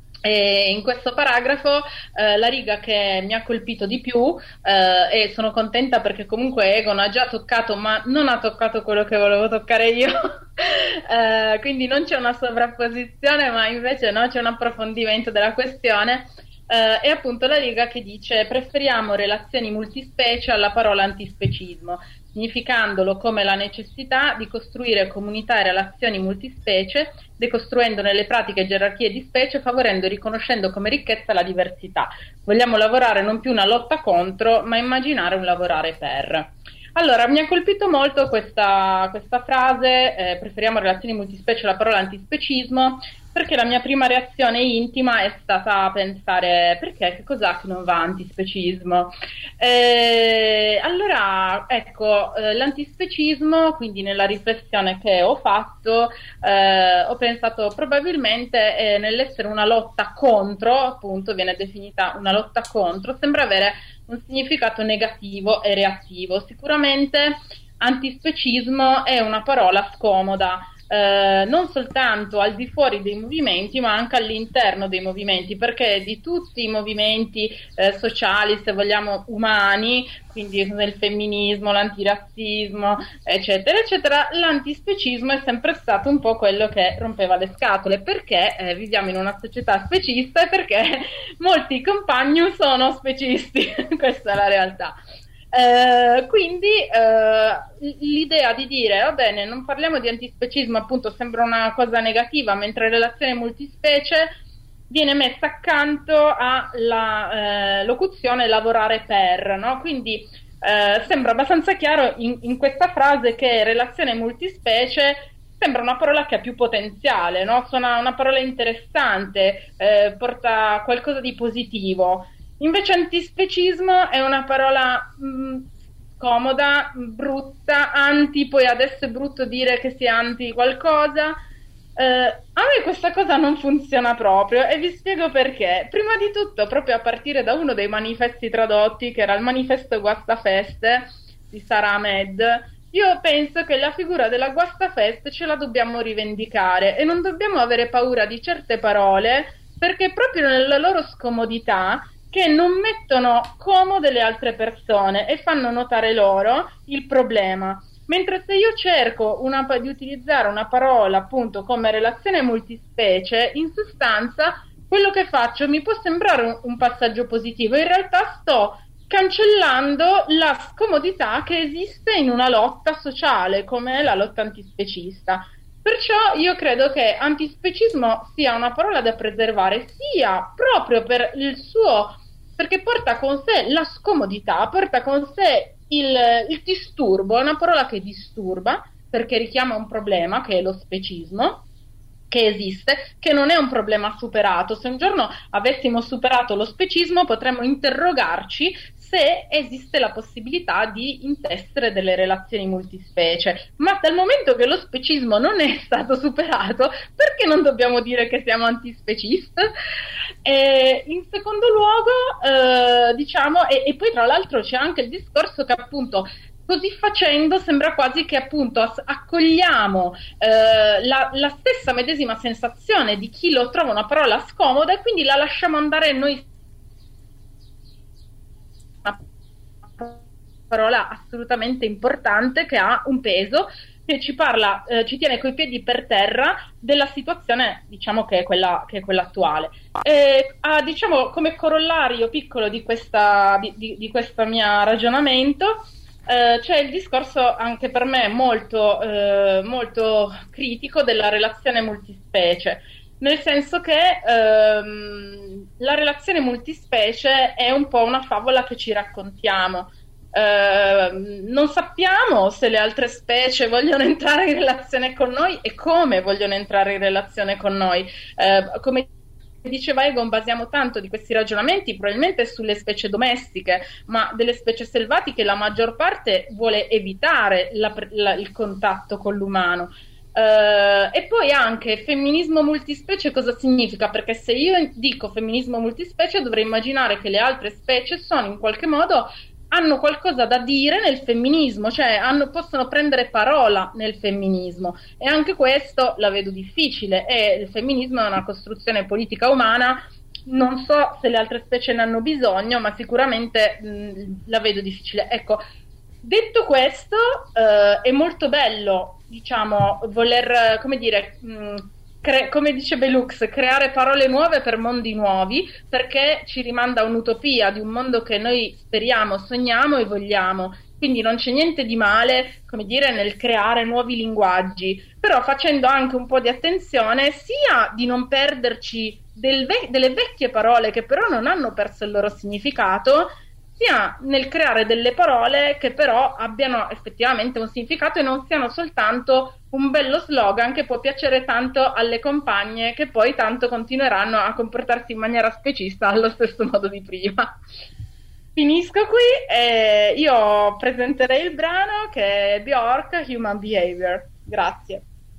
E in questo paragrafo eh, la riga che mi ha colpito di più, eh, e sono contenta perché comunque Egon ha già toccato, ma non ha toccato quello che volevo toccare io, eh, quindi non c'è una sovrapposizione, ma invece no, c'è un approfondimento della questione. Eh, è appunto la riga che dice: preferiamo relazioni multispecie alla parola antispecismo. significandolo come la necessità di costruire comunità e relazioni multispecie, decostruendone le pratiche e gerarchie di specie, favorendo e riconoscendo come ricchezza la diversità. Vogliamo lavorare non più una lotta contro, ma immaginare un lavorare per. Allora, mi ha colpito molto questa, questa frase, eh, preferiamo relazioni multispecie alla parola antispecismo, perché la mia prima reazione intima è stata pensare perché, che cos'ha che non va antispecismo? Eh, allora, ecco, eh, l'antispecismo, quindi nella riflessione che ho fatto, eh, ho pensato probabilmente eh, nell'essere una lotta contro, appunto viene definita una lotta contro, sembra avere un significato negativo e reattivo. Sicuramente antispecismo è una parola scomoda, eh, non soltanto al di fuori dei movimenti, ma anche all'interno dei movimenti, perché di tutti i movimenti eh, sociali, se vogliamo, umani, quindi nel femminismo, l'antirazzismo, eccetera, eccetera, l'antispecismo è sempre stato un po' quello che rompeva le scatole, perché eh, viviamo in una società specista e perché molti compagni sono specisti, questa è la realtà. Eh, quindi eh, l'idea di dire va bene, non parliamo di antispecismo, appunto sembra una cosa negativa, mentre relazione multispecie viene messa accanto alla eh, locuzione lavorare per, no? Quindi eh, sembra abbastanza chiaro in, in questa frase che relazione multispecie sembra una parola che ha più potenziale, no? Suona una parola interessante, eh, porta qualcosa di positivo. Invece antispecismo è una parola mh, scomoda, brutta, anti, poi adesso è brutto dire che sia anti qualcosa. Eh, a me questa cosa non funziona proprio e vi spiego perché. Prima di tutto, proprio a partire da uno dei manifesti tradotti, che era il manifesto Guastafeste di Sara Ahmed, io penso che la figura della Guastafeste ce la dobbiamo rivendicare e non dobbiamo avere paura di certe parole, perché proprio nella loro scomodità che non mettono comode le altre persone e fanno notare loro il problema. Mentre se io cerco una, di utilizzare una parola appunto come relazione multispecie, in sostanza quello che faccio mi può sembrare un, un passaggio positivo, in realtà sto cancellando la scomodità che esiste in una lotta sociale come la lotta antispecista. Perciò io credo che antispecismo sia una parola da preservare, sia proprio per il suo, perché porta con sé la scomodità, porta con sé il, il disturbo, è una parola che disturba perché richiama un problema che è lo specismo, che esiste, che non è un problema superato. Se un giorno avessimo superato lo specismo potremmo interrogarci se esiste la possibilità di intessere delle relazioni multispecie, ma dal momento che lo specismo non è stato superato, perché non dobbiamo dire che siamo antispecisti? E in secondo luogo, eh, diciamo, e, e poi tra l'altro c'è anche il discorso che appunto così facendo sembra quasi che appunto accogliamo eh, la, la stessa medesima sensazione di chi lo trova una parola scomoda e quindi la lasciamo andare noi. Una parola assolutamente importante che ha un peso, che ci parla, eh, ci tiene coi piedi per terra della situazione, diciamo, che è quella, che è quella attuale. E, ah, diciamo, come corollario piccolo di questa di, di, di questo mio ragionamento, eh, c'è il discorso anche per me molto, eh, molto critico della relazione multispecie, nel senso che ehm, la relazione multispecie è un po' una favola che ci raccontiamo. Uh, non sappiamo se le altre specie vogliono entrare in relazione con noi e come vogliono entrare in relazione con noi. Uh, come diceva Egon, basiamo tanto di questi ragionamenti probabilmente sulle specie domestiche, ma delle specie selvatiche la maggior parte vuole evitare la, la, il contatto con l'umano. Uh, e poi anche femminismo multispecie cosa significa? Perché se io dico femminismo multispecie dovrei immaginare che le altre specie sono in qualche modo hanno qualcosa da dire nel femminismo, cioè hanno, possono prendere parola nel femminismo, e anche questo la vedo difficile, e il femminismo è una costruzione politica umana, non so se le altre specie ne hanno bisogno, ma sicuramente mh, la vedo difficile. Ecco, detto questo, eh, è molto bello, diciamo, voler, come dire, mh, Cre- come dice Belux, creare parole nuove per mondi nuovi, perché ci rimanda a un'utopia di un mondo che noi speriamo, sogniamo e vogliamo. quindi non c'è niente di male, come dire, nel creare nuovi linguaggi, però facendo anche un po' di attenzione sia di non perderci del ve- delle vecchie parole che però non hanno perso il loro significato, sia nel creare delle parole che però abbiano effettivamente un significato e non siano soltanto un bello slogan che può piacere tanto alle compagne, che poi tanto continueranno a comportarsi in maniera specista allo stesso modo di prima. Finisco qui e io presenterei il brano che è Bjork, Human Behavior. Grazie.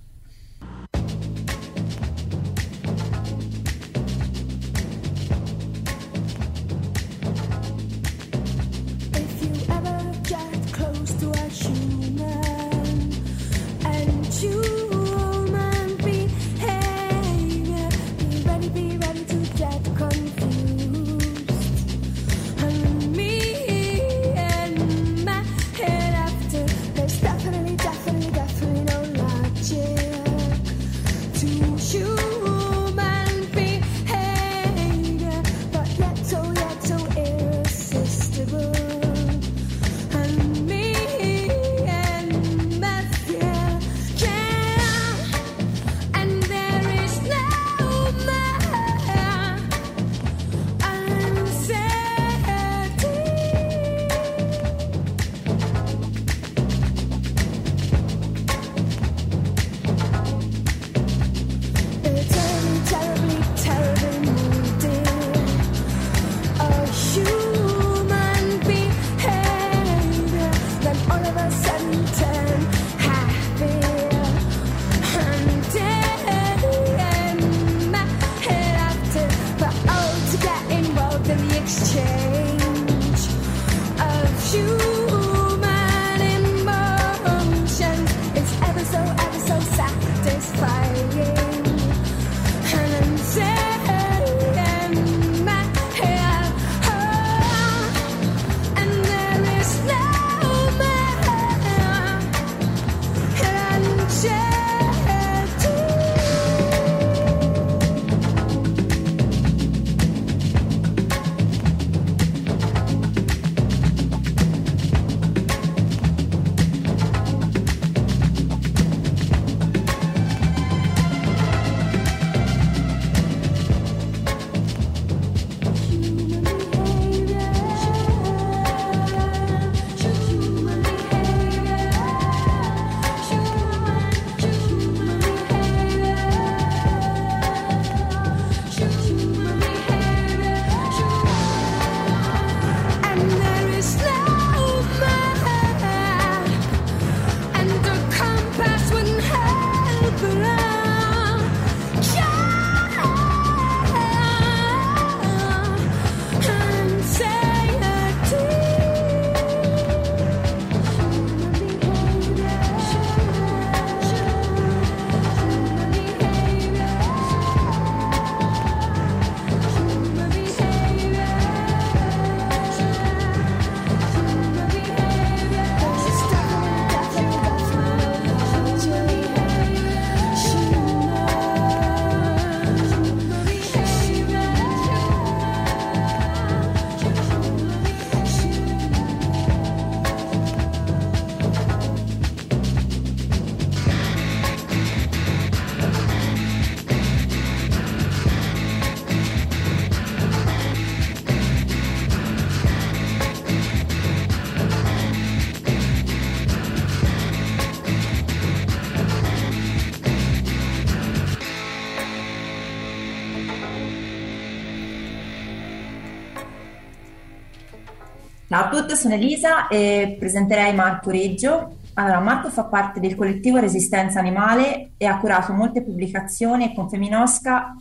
Ciao a tutti, sono Elisa e presenterei Marco Reggio. Allora, Marco fa parte del collettivo Resistenza Animale e ha curato molte pubblicazioni e con Feminosca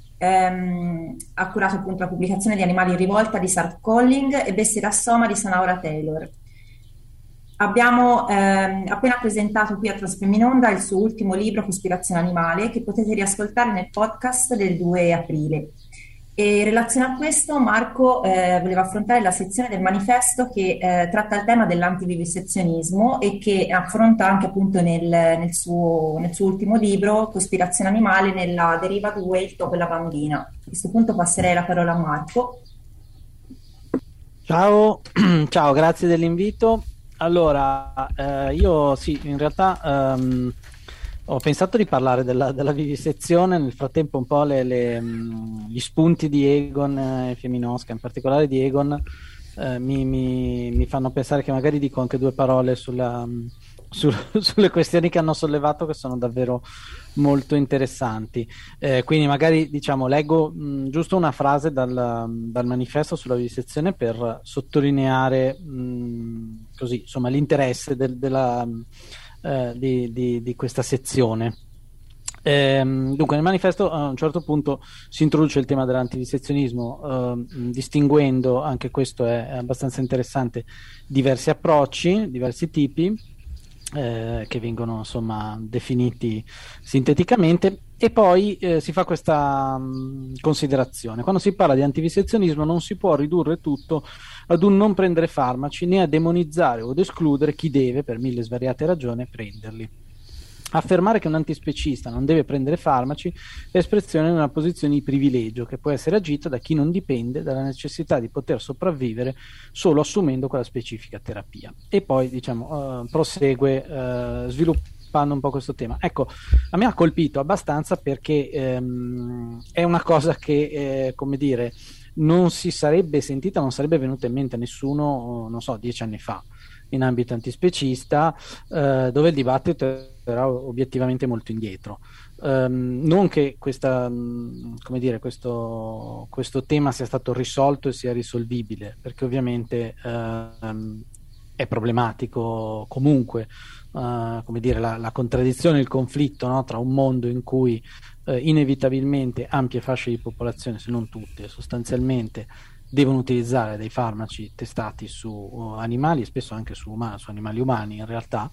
ehm, ha curato appunto la pubblicazione di Animali in rivolta di Sarah Colling e Bestie da Soma di Sanaura Taylor. Abbiamo ehm, appena presentato qui a Transfemminonda il suo ultimo libro Cospirazione Animale, che potete riascoltare nel podcast del due aprile. E in relazione a questo Marco eh, voleva affrontare la sezione del manifesto che eh, tratta il tema dell'antivivisezionismo e che affronta anche appunto nel, nel, suo, nel suo ultimo libro Cospirazione Animale, nella deriva due, il topo e la bambina. A questo punto passerei la parola a Marco. Ciao, ciao, grazie dell'invito. Allora, eh, io sì, in realtà ehm, ho pensato di parlare della, della vivisezione, nel frattempo un po' le, le, mh, gli spunti di Egon e Feminosca, in particolare di Egon, eh, mi, mi, mi fanno pensare che magari dico anche due parole sulla, su, sulle questioni che hanno sollevato, che sono davvero molto interessanti. Eh, quindi magari diciamo leggo mh, giusto una frase dal, dal manifesto sulla vivisezione per sottolineare mh, così insomma l'interesse del, della, eh, di, di, di questa sezione. Ehm, dunque nel manifesto a un certo punto si introduce il tema dell'antivisezionismo, eh, distinguendo, anche questo è, è abbastanza interessante, diversi approcci, diversi tipi, Eh, che vengono insomma definiti sinteticamente, e poi eh, si fa questa mh, considerazione: quando si parla di antivisezionismo non si può ridurre tutto ad un non prendere farmaci, né a demonizzare o ad escludere chi deve, per mille svariate ragioni, prenderli. Affermare che un antispecista non deve prendere farmaci è espressione di una posizione di privilegio che può essere agita da chi non dipende dalla necessità di poter sopravvivere solo assumendo quella specifica terapia. E poi diciamo uh, prosegue uh, sviluppando un po' questo tema. Ecco, a me ha colpito abbastanza perché ehm, è una cosa che, eh, come dire, non si sarebbe sentita, non sarebbe venuta in mente a nessuno, non so, dieci anni fa, in ambito antispecista, eh, dove il dibattito era obiettivamente molto indietro. Um, non che questa, come dire, questo, questo tema sia stato risolto e sia risolvibile, perché ovviamente uh, è problematico comunque, uh, come dire, la, la contraddizione, il conflitto, no, tra un mondo in cui uh, inevitabilmente ampie fasce di popolazione, se non tutte, sostanzialmente devono utilizzare dei farmaci testati su uh, animali, e spesso anche su, umani, su animali umani in realtà,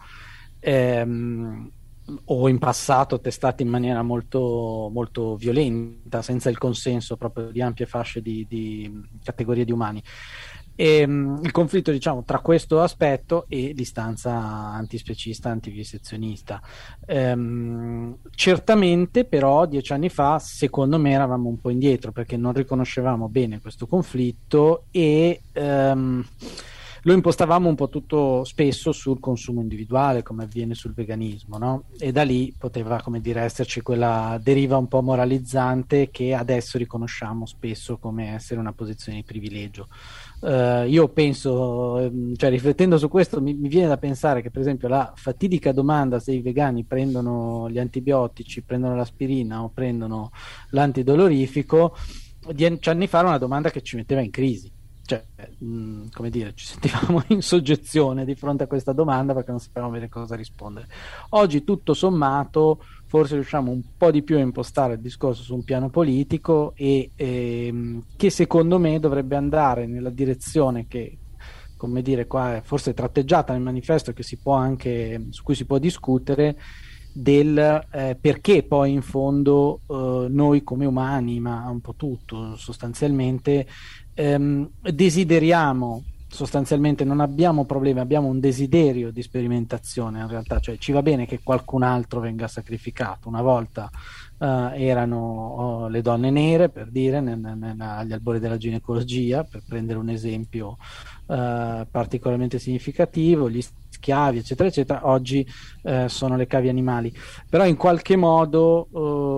ehm, o in passato testati in maniera molto, molto violenta, senza il consenso proprio di ampie fasce di, di categorie di umani. E, um, il conflitto, diciamo, tra questo aspetto e l'istanza antispecista, antivisezionista. Ehm, certamente però dieci anni fa secondo me eravamo un po' indietro, perché non riconoscevamo bene questo conflitto e um, lo impostavamo un po' tutto spesso sul consumo individuale, come avviene sul veganismo, no? E da lì poteva, come dire, esserci quella deriva un po' moralizzante che adesso riconosciamo spesso come essere una posizione di privilegio. Uh, io penso, cioè riflettendo su questo, mi, mi viene da pensare che per esempio la fatidica domanda se i vegani prendono gli antibiotici, prendono l'aspirina o prendono l'antidolorifico, dieci anni fa era una domanda che ci metteva in crisi. Cioè, mh, come dire, ci sentivamo in soggezione di fronte a questa domanda perché non sapevamo bene cosa rispondere. Oggi tutto sommato forse riusciamo un po' di più a impostare il discorso su un piano politico e ehm, che secondo me dovrebbe andare nella direzione che, come dire, qua è forse tratteggiata nel manifesto, che si può anche, su cui si può discutere, del eh, perché poi in fondo eh, noi come umani, ma un po' tutto sostanzialmente, ehm, desideriamo, sostanzialmente non abbiamo problemi, abbiamo un desiderio di sperimentazione in realtà, cioè ci va bene che qualcun altro venga sacrificato. Una volta eh, erano oh, le donne nere, per dire, nel, nel, agli albori della ginecologia, per prendere un esempio eh, particolarmente significativo, gli schiavi eccetera eccetera. Oggi eh, sono le cavie animali, però in qualche modo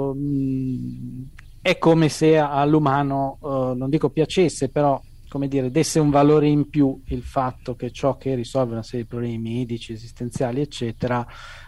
eh, è come se all'umano eh, non dico piacesse, però come dire, desse un valore in più il fatto che ciò che risolve una serie di problemi medici, esistenziali eccetera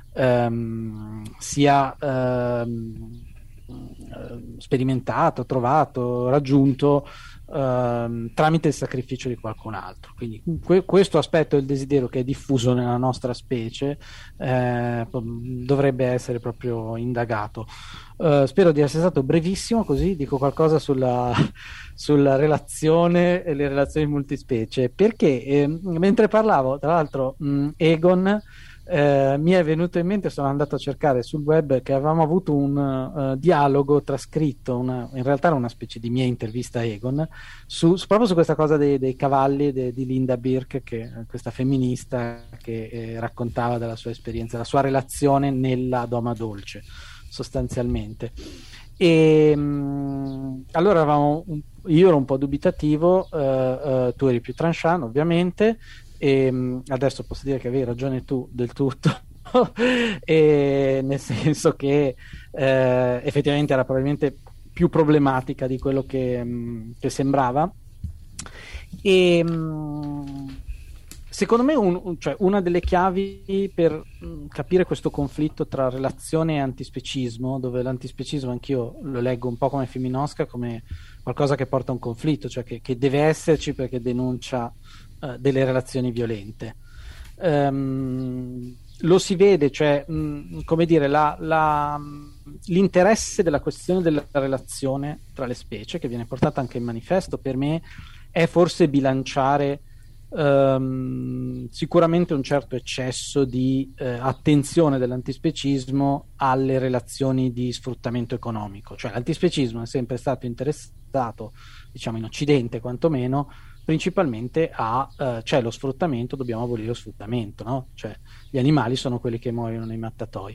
ehm, sia ehm, sperimentato, trovato, raggiunto ehm, tramite il sacrificio di qualcun altro. Quindi que- questo aspetto del desiderio, che è diffuso nella nostra specie, eh, dovrebbe essere proprio indagato. Uh, spero di essere stato brevissimo, così dico qualcosa sulla, sulla relazione e le relazioni multispecie, perché eh, mentre parlavo, tra l'altro, mh, Egon eh, mi è venuto in mente, sono andato a cercare sul web che avevamo avuto un uh, dialogo trascritto, una, in realtà era una specie di mia intervista a Egon, su, su, proprio su questa cosa dei, dei cavalli de, di Linda Birk, che è questa femminista che eh, raccontava della sua esperienza, la sua relazione nella Doma Dolce, sostanzialmente. E mh, allora eravamo un, io ero un po' dubitativo, uh, uh, tu eri più tranchant ovviamente, E mh, adesso posso dire che avevi ragione tu del tutto, e nel senso che eh, effettivamente era probabilmente più problematica di quello che, mh, che sembrava. E mh, secondo me un, cioè, una delle chiavi per mh, capire questo conflitto tra relazione e antispecismo, dove l'antispecismo anch'io lo leggo un po' come Feminosca, come qualcosa che porta a un conflitto, cioè che, che deve esserci perché denuncia uh, delle relazioni violente. Um, lo si vede, cioè, mh, come dire, la, la, l'interesse della questione della relazione tra le specie, che viene portata anche in manifesto, per me è forse bilanciare um, sicuramente un certo eccesso di eh, attenzione dell'antispecismo alle relazioni di sfruttamento economico. Cioè l'antispecismo è sempre stato interessato, diciamo in Occidente quantomeno, principalmente a uh, c'è lo sfruttamento, dobbiamo abolire lo sfruttamento, no? Cioè gli animali sono quelli che muoiono nei mattatoi.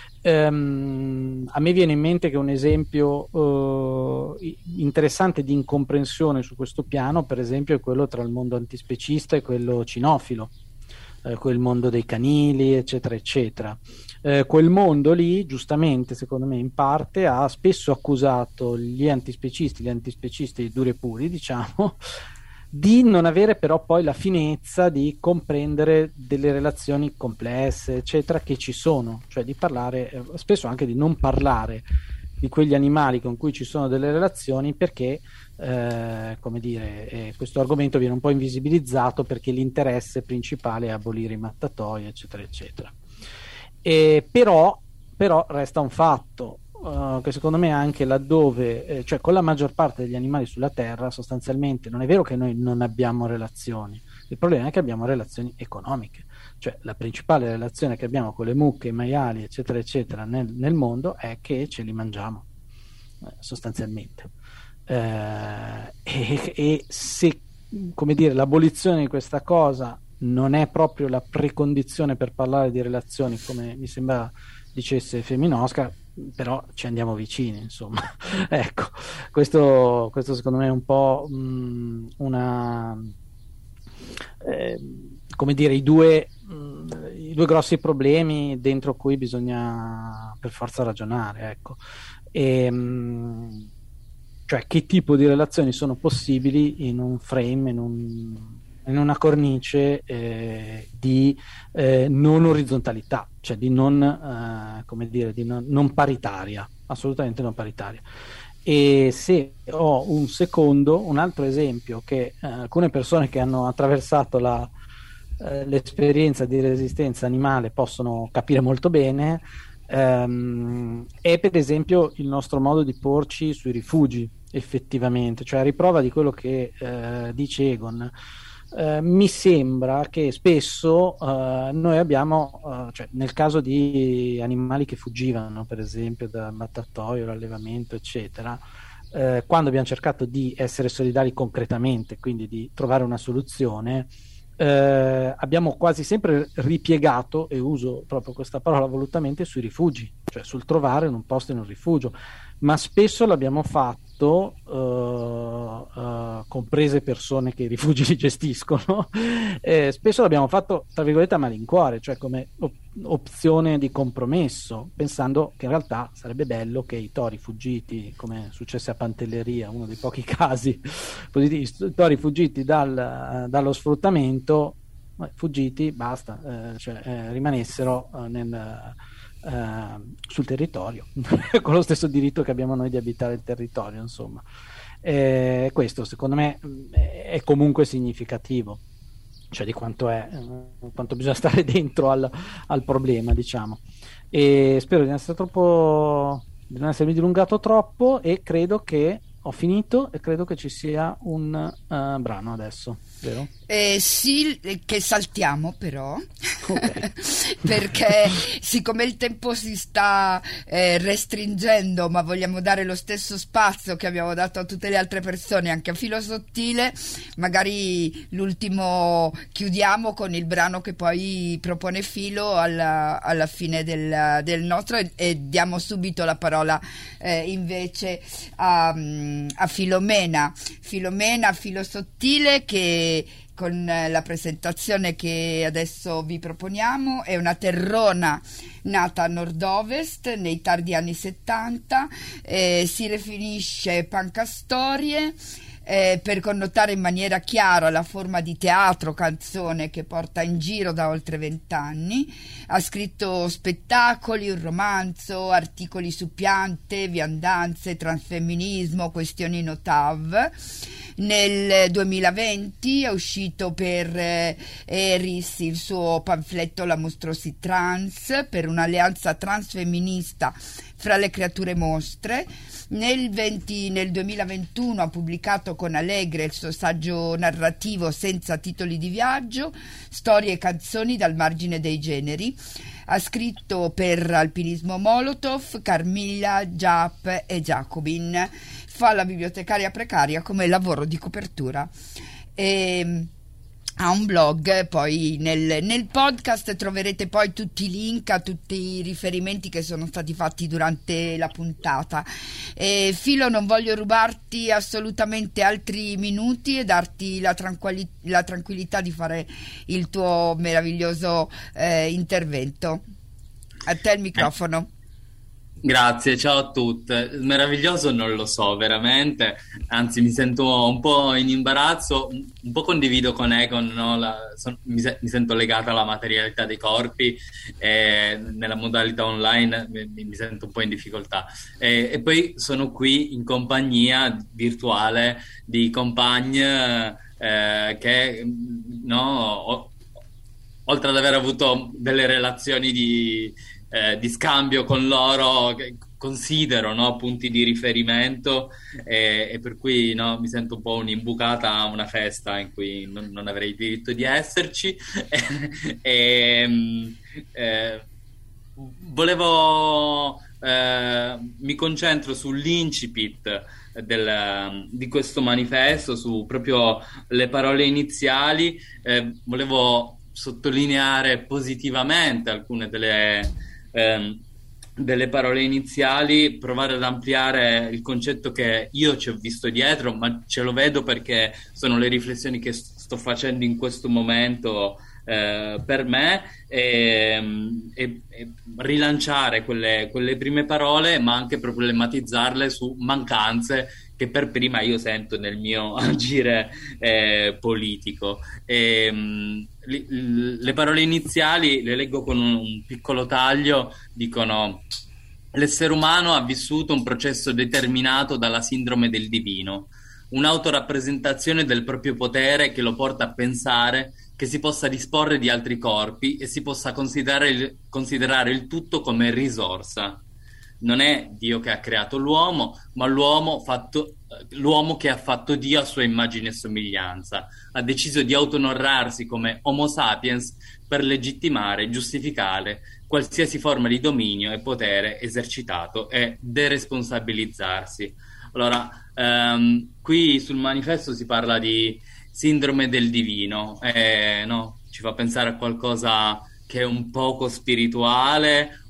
Um, a me viene in mente che un esempio uh, interessante di incomprensione su questo piano, per esempio, è quello tra il mondo antispecista e quello cinofilo, uh, quel mondo dei canili, eccetera, eccetera. Uh, quel mondo lì, giustamente, secondo me, in parte, ha spesso accusato gli antispecisti, gli antispecisti duri e puri, diciamo, di non avere però poi la finezza di comprendere delle relazioni complesse, eccetera, che ci sono, cioè di parlare, eh, spesso anche di non parlare di quegli animali con cui ci sono delle relazioni, perché eh, come dire, eh, questo argomento viene un po' invisibilizzato perché l'interesse principale è abolire i mattatoi, eccetera, eccetera. E però, però resta un fatto, Uh, che secondo me anche laddove, eh, cioè con la maggior parte degli animali sulla Terra, sostanzialmente non è vero che noi non abbiamo relazioni, il problema è che abbiamo relazioni economiche, cioè la principale relazione che abbiamo con le mucche, i maiali, eccetera, eccetera, nel, nel mondo è che ce li mangiamo, eh, sostanzialmente. Eh, e, e se, come dire, l'abolizione di questa cosa non è proprio la precondizione per parlare di relazioni, come mi sembra dicesse Feminosca, però ci andiamo vicini, insomma. Ecco, questo, questo secondo me è un po' mh, una eh, come dire, i due mh, i due grossi problemi dentro cui bisogna per forza ragionare, ecco. E, mh, cioè che tipo di relazioni sono possibili in un frame, in un in una cornice eh, di eh, non orizzontalità, cioè di non, eh, come dire, di non, non paritaria, assolutamente non paritaria. E se ho un secondo, un altro esempio che eh, alcune persone che hanno attraversato la, eh, l'esperienza di resistenza animale possono capire molto bene, ehm, è per esempio il nostro modo di porci sui rifugi, effettivamente, cioè a riprova di quello che eh, dice Egon. Uh, mi sembra che spesso uh, noi abbiamo, uh, cioè nel caso di animali che fuggivano per esempio dal mattatoio, l'allevamento eccetera, uh, quando abbiamo cercato di essere solidari concretamente, quindi di trovare una soluzione, uh, abbiamo quasi sempre ripiegato, e uso proprio questa parola volutamente, sui rifugi, cioè sul trovare un posto in un rifugio, ma spesso l'abbiamo fatto uh, uh, comprese persone che i rifugi li gestiscono, eh, spesso l'abbiamo fatto tra virgolette a malincuore, cioè come op- opzione di compromesso, pensando che in realtà sarebbe bello che i tori fuggiti, come successe a Pantelleria, uno dei pochi casi positivi, i tori fuggiti dal, dallo sfruttamento, eh, fuggiti, basta, eh, cioè eh, rimanessero eh, nel Uh, sul territorio con lo stesso diritto che abbiamo noi di abitare il territorio, insomma. Eh, questo secondo me è comunque significativo, cioè di quanto è quanto bisogna stare dentro al, al problema, diciamo. E spero di non essere troppo di non essermi dilungato troppo, e credo che ho finito e credo che ci sia un uh, brano adesso, vero? Eh, sì, che saltiamo però, okay. Perché siccome il tempo si sta eh, restringendo, ma vogliamo dare lo stesso spazio che abbiamo dato a tutte le altre persone, anche a Filo Sottile, magari l'ultimo chiudiamo con il brano che poi propone Filo alla, alla fine del, del nostro, e, e diamo subito la parola eh, invece a, a Filomena Filomena Filo Sottile, che con la presentazione che adesso vi proponiamo. È una terrona nata a nord-ovest nei tardi anni settanta, eh, si riferisce pancastorie, Eh, per connotare in maniera chiara la forma di teatro canzone che porta in giro da oltre vent'anni. Ha scritto spettacoli, un romanzo, articoli su piante, viandanze, transfemminismo, questioni notav. Nel duemilaventi è uscito per eh, Eris il suo pamfletto La Mostrosi Trans, per un'alleanza transfemminista fra le creature mostre. Nel, venti, nel duemilaventuno ha pubblicato con Allegre il suo saggio narrativo Senza titoli di viaggio, storie e canzoni dal margine dei generi. Ha scritto per Alpinismo Molotov, Carmilla, Giap e Jacobin. Fa la bibliotecaria precaria come lavoro di copertura. E ha un blog. Poi nel, nel podcast troverete poi tutti i link a tutti i riferimenti che sono stati fatti durante la puntata. E Filo, non voglio rubarti assolutamente altri minuti e darti la, tranquilli- la tranquillità di fare il tuo meraviglioso eh, intervento. A te il microfono. Grazie, ciao a tutte. Meraviglioso non lo so, veramente, anzi mi sento un po' in imbarazzo, un po' condivido con Egon, no? La, son, mi, se, mi sento legata alla materialità dei corpi e nella modalità online mi, mi sento un po' in difficoltà. E, e poi sono qui in compagnia virtuale di compagne eh, che, no, o, oltre ad aver avuto delle relazioni di... Eh, di scambio con loro, che considero, no, punti di riferimento e, e per cui, no, mi sento un po' un'imbucata a una festa in cui non, non avrei diritto di esserci. e, eh, volevo eh, mi concentro sull'incipit del, di questo manifesto, su proprio le parole iniziali. Eh, volevo sottolineare positivamente alcune delle Ehm, delle parole iniziali, provare ad ampliare il concetto che io ci ho visto dietro, ma ce lo vedo perché sono le riflessioni che sto facendo in questo momento eh, per me, e, e, e rilanciare quelle, quelle prime parole, ma anche problematizzarle su mancanze che per prima io sento nel mio agire eh, politico. E, mh, li, le parole iniziali le leggo con un, un piccolo taglio. Dicono: l'essere umano ha vissuto un processo determinato dalla sindrome del divino, un'autorappresentazione del proprio potere che lo porta a pensare che si possa disporre di altri corpi e si possa considerare il, considerare il tutto come risorsa. Non è Dio che ha creato l'uomo, ma l'uomo, fatto, l'uomo che ha fatto Dio a sua immagine e somiglianza. Ha deciso di autoonorarsi come Homo sapiens per legittimare e giustificare qualsiasi forma di dominio e potere esercitato e deresponsabilizzarsi. Allora, ehm, qui sul manifesto si parla di sindrome del divino, eh, no? Ci fa pensare a qualcosa che è un poco spirituale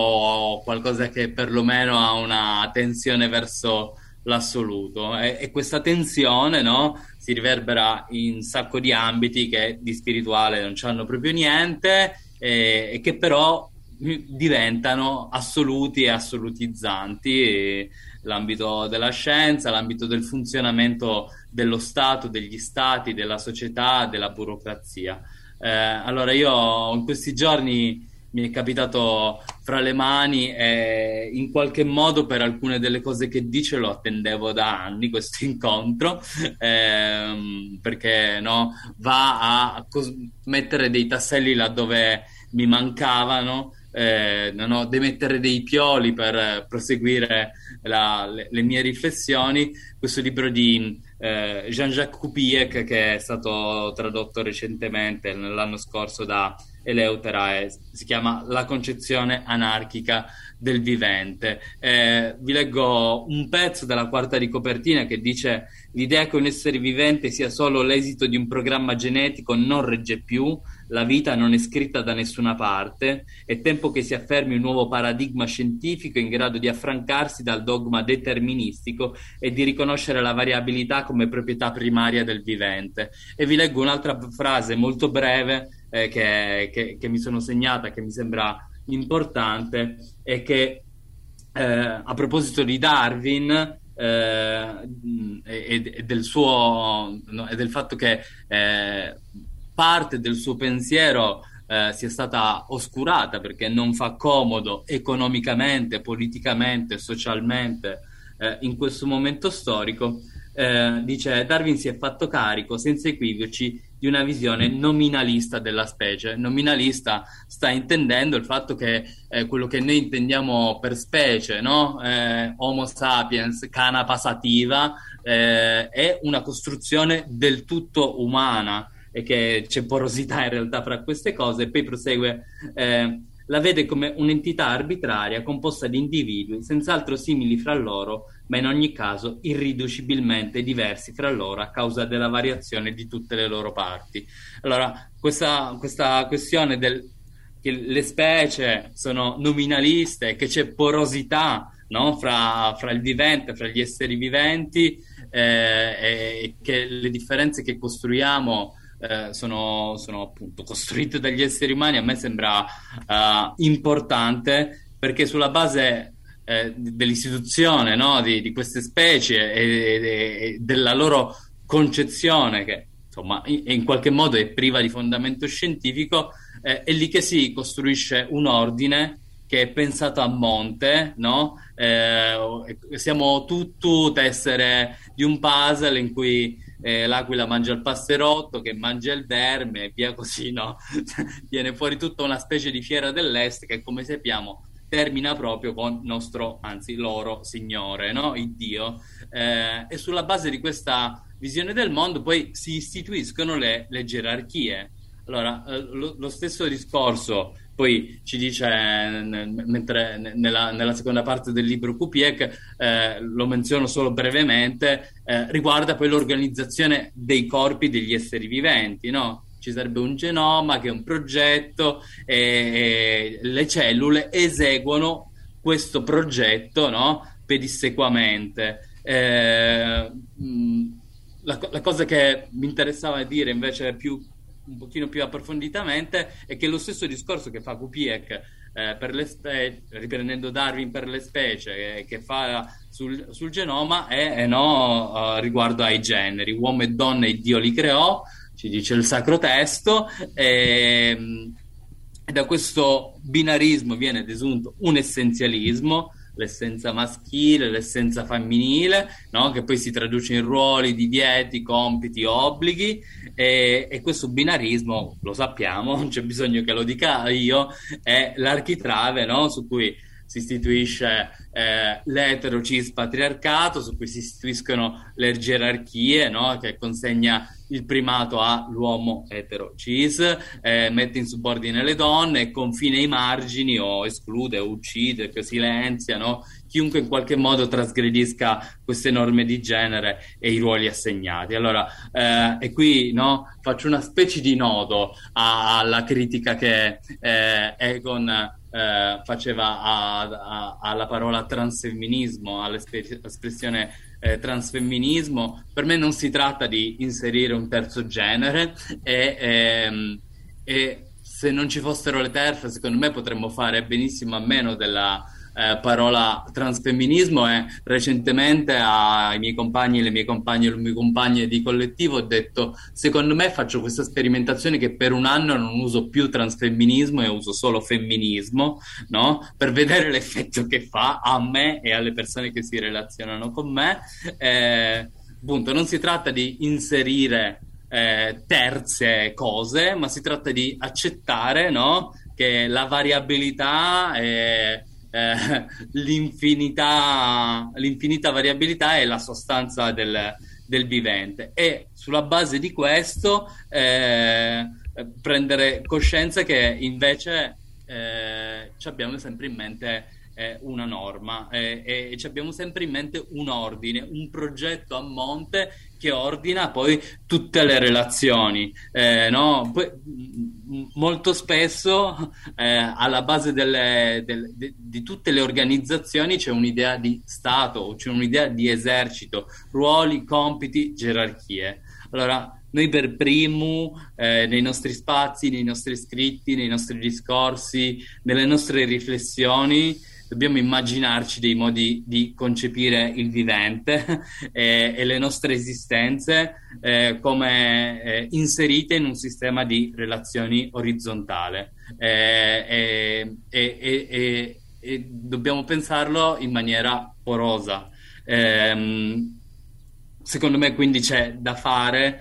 o qualcosa che perlomeno ha una tensione verso l'assoluto, e, e questa tensione, no, si riverbera in un sacco di ambiti che di spirituale non c'hanno proprio niente e, e che però diventano assoluti e assolutizzanti. E l'ambito della scienza, l'ambito del funzionamento dello Stato, degli stati, della società, della burocrazia. Eh, allora io in questi giorni mi è capitato fra le mani e in qualche modo per alcune delle cose che dice lo attendevo da anni questo incontro, ehm, perché no, va a cos- mettere dei tasselli laddove mi mancavano, eh, non ho da mettere dei pioli per proseguire la, le, le mie riflessioni. Questo libro di eh, Jean-Jacques Kupiec, che è stato tradotto recentemente nell'anno scorso da Eleutera, e si chiama La concezione anarchica del vivente. Eh, vi leggo un pezzo della quarta di copertina che dice: l'idea che un essere vivente sia solo l'esito di un programma genetico non regge più, la vita non è scritta da nessuna parte, è tempo che si affermi un nuovo paradigma scientifico in grado di affrancarsi dal dogma deterministico e di riconoscere la variabilità come proprietà primaria del vivente. E vi leggo un'altra frase molto breve eh, che, che, che mi sono segnata, che mi sembra importante, e che eh, a proposito di Darwin eh, e, e del suo no, e del fatto che eh, parte del suo pensiero eh, sia stata oscurata perché non fa comodo economicamente, politicamente, socialmente eh, in questo momento storico, eh, dice: Darwin si è fatto carico senza equivoci di una visione nominalista della specie. Nominalista sta intendendo il fatto che eh, quello che noi intendiamo per specie, no? eh, Homo sapiens, canapa sativa, eh, è una costruzione del tutto umana, e che c'è porosità in realtà fra queste cose. E poi prosegue: eh, la vede come un'entità arbitraria composta di individui senz'altro simili fra loro, ma in ogni caso irriducibilmente diversi fra loro a causa della variazione di tutte le loro parti. Allora, questa, questa questione del che le specie sono nominaliste, che c'è porosità, no? fra, fra il vivente, fra gli esseri viventi, eh, e che le differenze che costruiamo Eh, sono, sono appunto costruite dagli esseri umani, a me sembra uh, importante, perché sulla base eh, dell'istituzione, no? di, di queste specie e, e, e della loro concezione, che insomma in, in qualche modo è priva di fondamento scientifico, eh, è lì che si costruisce un ordine che è pensato a monte, no? Eh, siamo tutto tessere di un puzzle in cui eh, l'aquila mangia il passerotto, che mangia il verme, e via così, no? Viene fuori tutta una specie di fiera dell'est che, come sappiamo, termina proprio con nostro, anzi loro, signore, no? Il Dio. Eh, e sulla base di questa visione del mondo poi si istituiscono le, le gerarchie. Allora, eh, lo, lo stesso discorso poi ci dice, n- mentre n- nella, nella seconda parte del libro Kupiec, eh, lo menziono solo brevemente, eh, riguarda poi l'organizzazione dei corpi degli esseri viventi, no? Ci sarebbe un genoma che è un progetto, e, e le cellule eseguono questo progetto, no? Pedissequamente. Eh, mh, la, la cosa che mi interessava dire invece più un pochino più approfonditamente è che lo stesso discorso che fa Kupiec eh, per le specie, riprendendo Darwin per le specie, eh, che fa sul, sul genoma è, eh, no, uh, riguardo ai generi, uomo e donna e Dio li creò, ci dice il Sacro Testo, e, e da questo binarismo viene desunto un essenzialismo, l'essenza maschile, l'essenza femminile, no? Che poi si traduce in ruoli, divieti, compiti, obblighi, e, e questo binarismo, lo sappiamo, non c'è bisogno che lo dica io, è l'architrave, no? Su cui si istituisce eh, l'etero cis patriarcato, su cui si istituiscono le gerarchie, no? Che consegna il primato all'uomo etero cis, eh, mette in subordine le donne e confina i margini, o esclude o uccide, o silenzia, no? Chiunque in qualche modo trasgredisca queste norme di genere e i ruoli assegnati. Allora, eh, e qui, no, faccio una specie di nodo a, alla critica che eh, Egon eh, faceva a, a, alla parola transfemminismo, all'espressione eh, transfemminismo. Per me non si tratta di inserire un terzo genere, e, e, e se non ci fossero le terze, secondo me potremmo fare benissimo a meno della Eh, parola transfemminismo. E recentemente ai miei compagni, le mie compagne e le mie compagne di collettivo ho detto: secondo me faccio questa sperimentazione che per un anno non uso più transfemminismo e uso solo femminismo, no? Per vedere l'effetto che fa a me e alle persone che si relazionano con me. Eh, appunto, non si tratta di inserire eh, terze cose, ma si tratta di accettare, no? Che la variabilità è Eh, l'infinità, l'infinita variabilità è la sostanza del, del vivente, e sulla base di questo eh, prendere coscienza che invece eh, ci abbiamo sempre in mente eh, una norma eh, e, e abbiamo sempre in mente un ordine, un progetto a monte che ordina poi tutte le relazioni, eh, no? Poi, m- molto spesso eh, alla base delle, delle, de, di tutte le organizzazioni c'è un'idea di Stato, o c'è un'idea di esercito, ruoli, compiti, gerarchie. Allora, noi per primo, eh, nei nostri spazi, nei nostri scritti, nei nostri discorsi, nelle nostre riflessioni, dobbiamo immaginarci dei modi di concepire il vivente e, e le nostre esistenze eh, come eh, inserite in un sistema di relazioni orizzontale. Eh, e, e, e, e, e dobbiamo pensarlo in maniera porosa. Eh, secondo me quindi c'è da fare,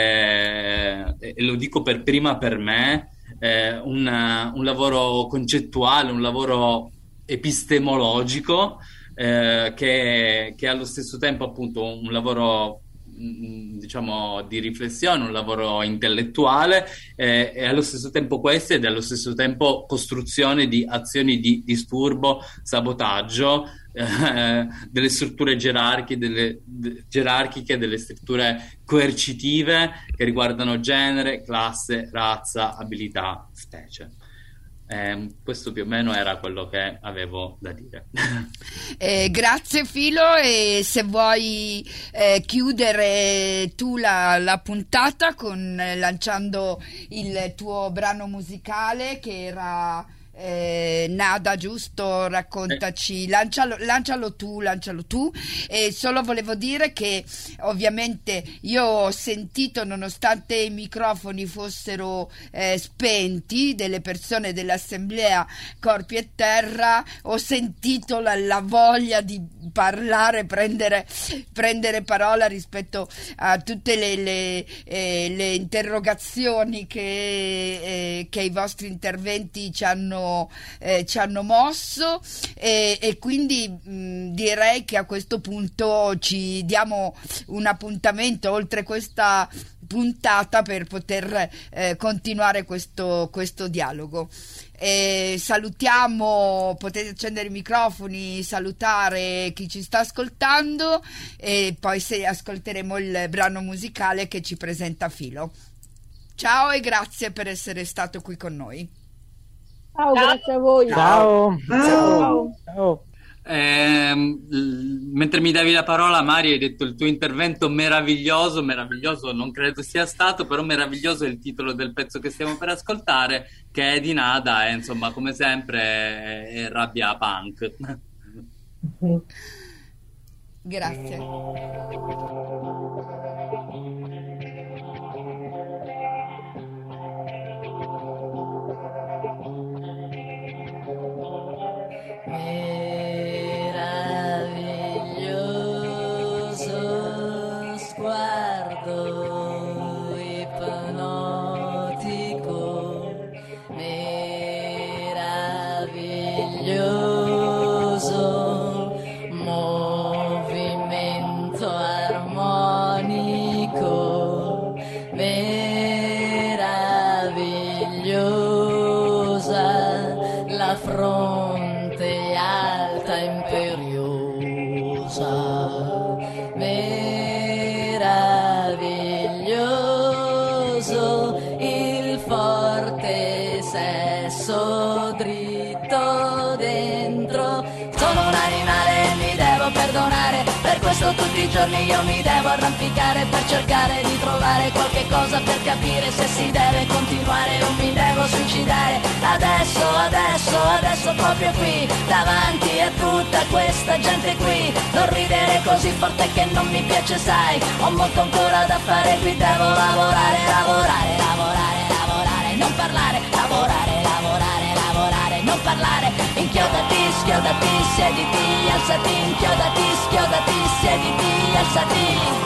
eh, e lo dico per prima per me, eh, una, un lavoro concettuale, un lavoro epistemologico eh, che, che è allo stesso tempo appunto un lavoro mh, diciamo di riflessione, un lavoro intellettuale eh, e allo stesso tempo questo ed allo stesso tempo costruzione di azioni di disturbo, sabotaggio eh, delle strutture gerarchiche, delle, de, gerarchiche, delle strutture coercitive che riguardano genere, classe, razza, abilità, specie. Eh, questo più o meno era quello che avevo da dire. Eh, grazie Filo, e se vuoi eh, chiudere tu la, la puntata con eh, lanciando il tuo brano musicale che era eh, Nada, giusto? Raccontaci, lancialo, lancialo tu, lancialo tu. E solo volevo dire che ovviamente io ho sentito, nonostante i microfoni fossero eh, spenti, delle persone dell'assemblea Corpi e Terra, ho sentito la, la voglia di parlare, prendere, prendere parola rispetto a tutte le, le, eh, le interrogazioni che, eh, che i vostri interventi ci hanno Eh, ci hanno mosso e, e quindi mh, direi che a questo punto ci diamo un appuntamento oltre questa puntata per poter eh, continuare questo, questo dialogo. E salutiamo, potete accendere i microfoni, salutare chi ci sta ascoltando e poi se ascolteremo il brano musicale che ci presenta Filo. Ciao e grazie per essere stato qui con noi. Ciao, Ciao. grazie a voi. Ciao. Ciao. Ciao. Eh, l- mentre mi davi la parola, Mari, hai detto il tuo intervento meraviglioso, meraviglioso non credo sia stato, però meraviglioso è il titolo del pezzo che stiamo per ascoltare, che è di Nada e insomma come sempre è, è rabbia punk. Grazie. Meraviglioso sguardo ipnotico, meraviglioso movimento armonico, meravigliosa la fronte alta imperiosa, meraviglioso il forte sesso dritto dentro. Sono un animale e mi devo perdonare, per questo tutti i giorni io mi devo arrampicare per cercare di trovare qualche cosa per capire se si deve continuare o mi devo suicidare. Adesso, adesso, adesso proprio qui, davanti a tutta questa gente qui. Non ridere così forte che non mi piace, sai, ho molto ancora da fare qui, devo lavorare, lavorare, lavorare, lavorare, non parlare, lavorare, lavorare, lavorare, non parlare. Inchiodati, schiodati, siediti, alzati, inchiodati, schiodati, siediti, alzati.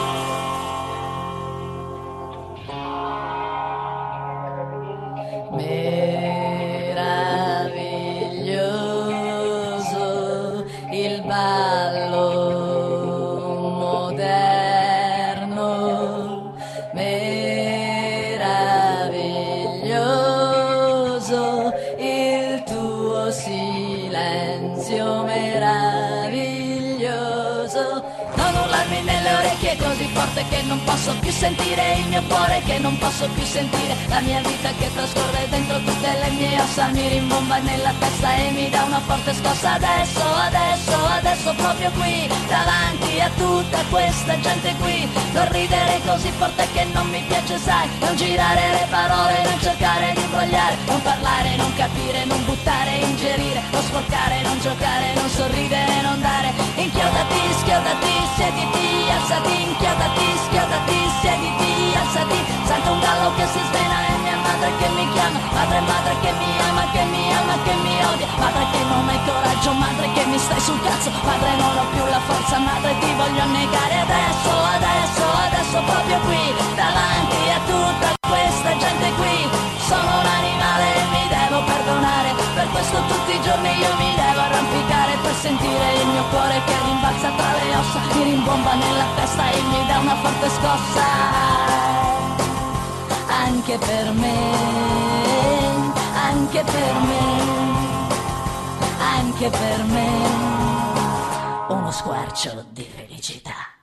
Meraviglioso il ballo moderno, meraviglioso il tuo silenzio forte che non posso più sentire, il mio cuore che non posso più sentire, la mia vita che trascorre dentro tutte le mie ossa, mi rimbomba nella testa e mi dà una forte scossa. Adesso, adesso, adesso proprio qui, davanti a tutta questa gente qui, non ridere così forte che non mi piace, sai, non girare le parole, non cercare di imbrogliare, non parlare, non capire, non buttare, ingerire, non sporcare, non giocare, non sorridere, non dare. Inchiodati, schiodati, siediti, alzati, inchiodati, schiodati, siediti, alzati. Sento un gallo che si svena e mia madre che mi chiama, madre, madre che mi ama, che mi ama, che mi odia, madre che non hai coraggio, madre che mi stai sul cazzo, madre non ho più la forza, madre ti voglio negare. Adesso, adesso, adesso proprio qui, davanti a tutta questa gente qui, sono un animale e mi devo perdonare, per questo tutti i giorni io mi devo arrampicare per sentire il mio cuore che rimbalza tra le ossa, mi rimbomba nella testa e mi dà una forte scossa. Anche per me, anche per me, anche per me, uno squarcio di felicità.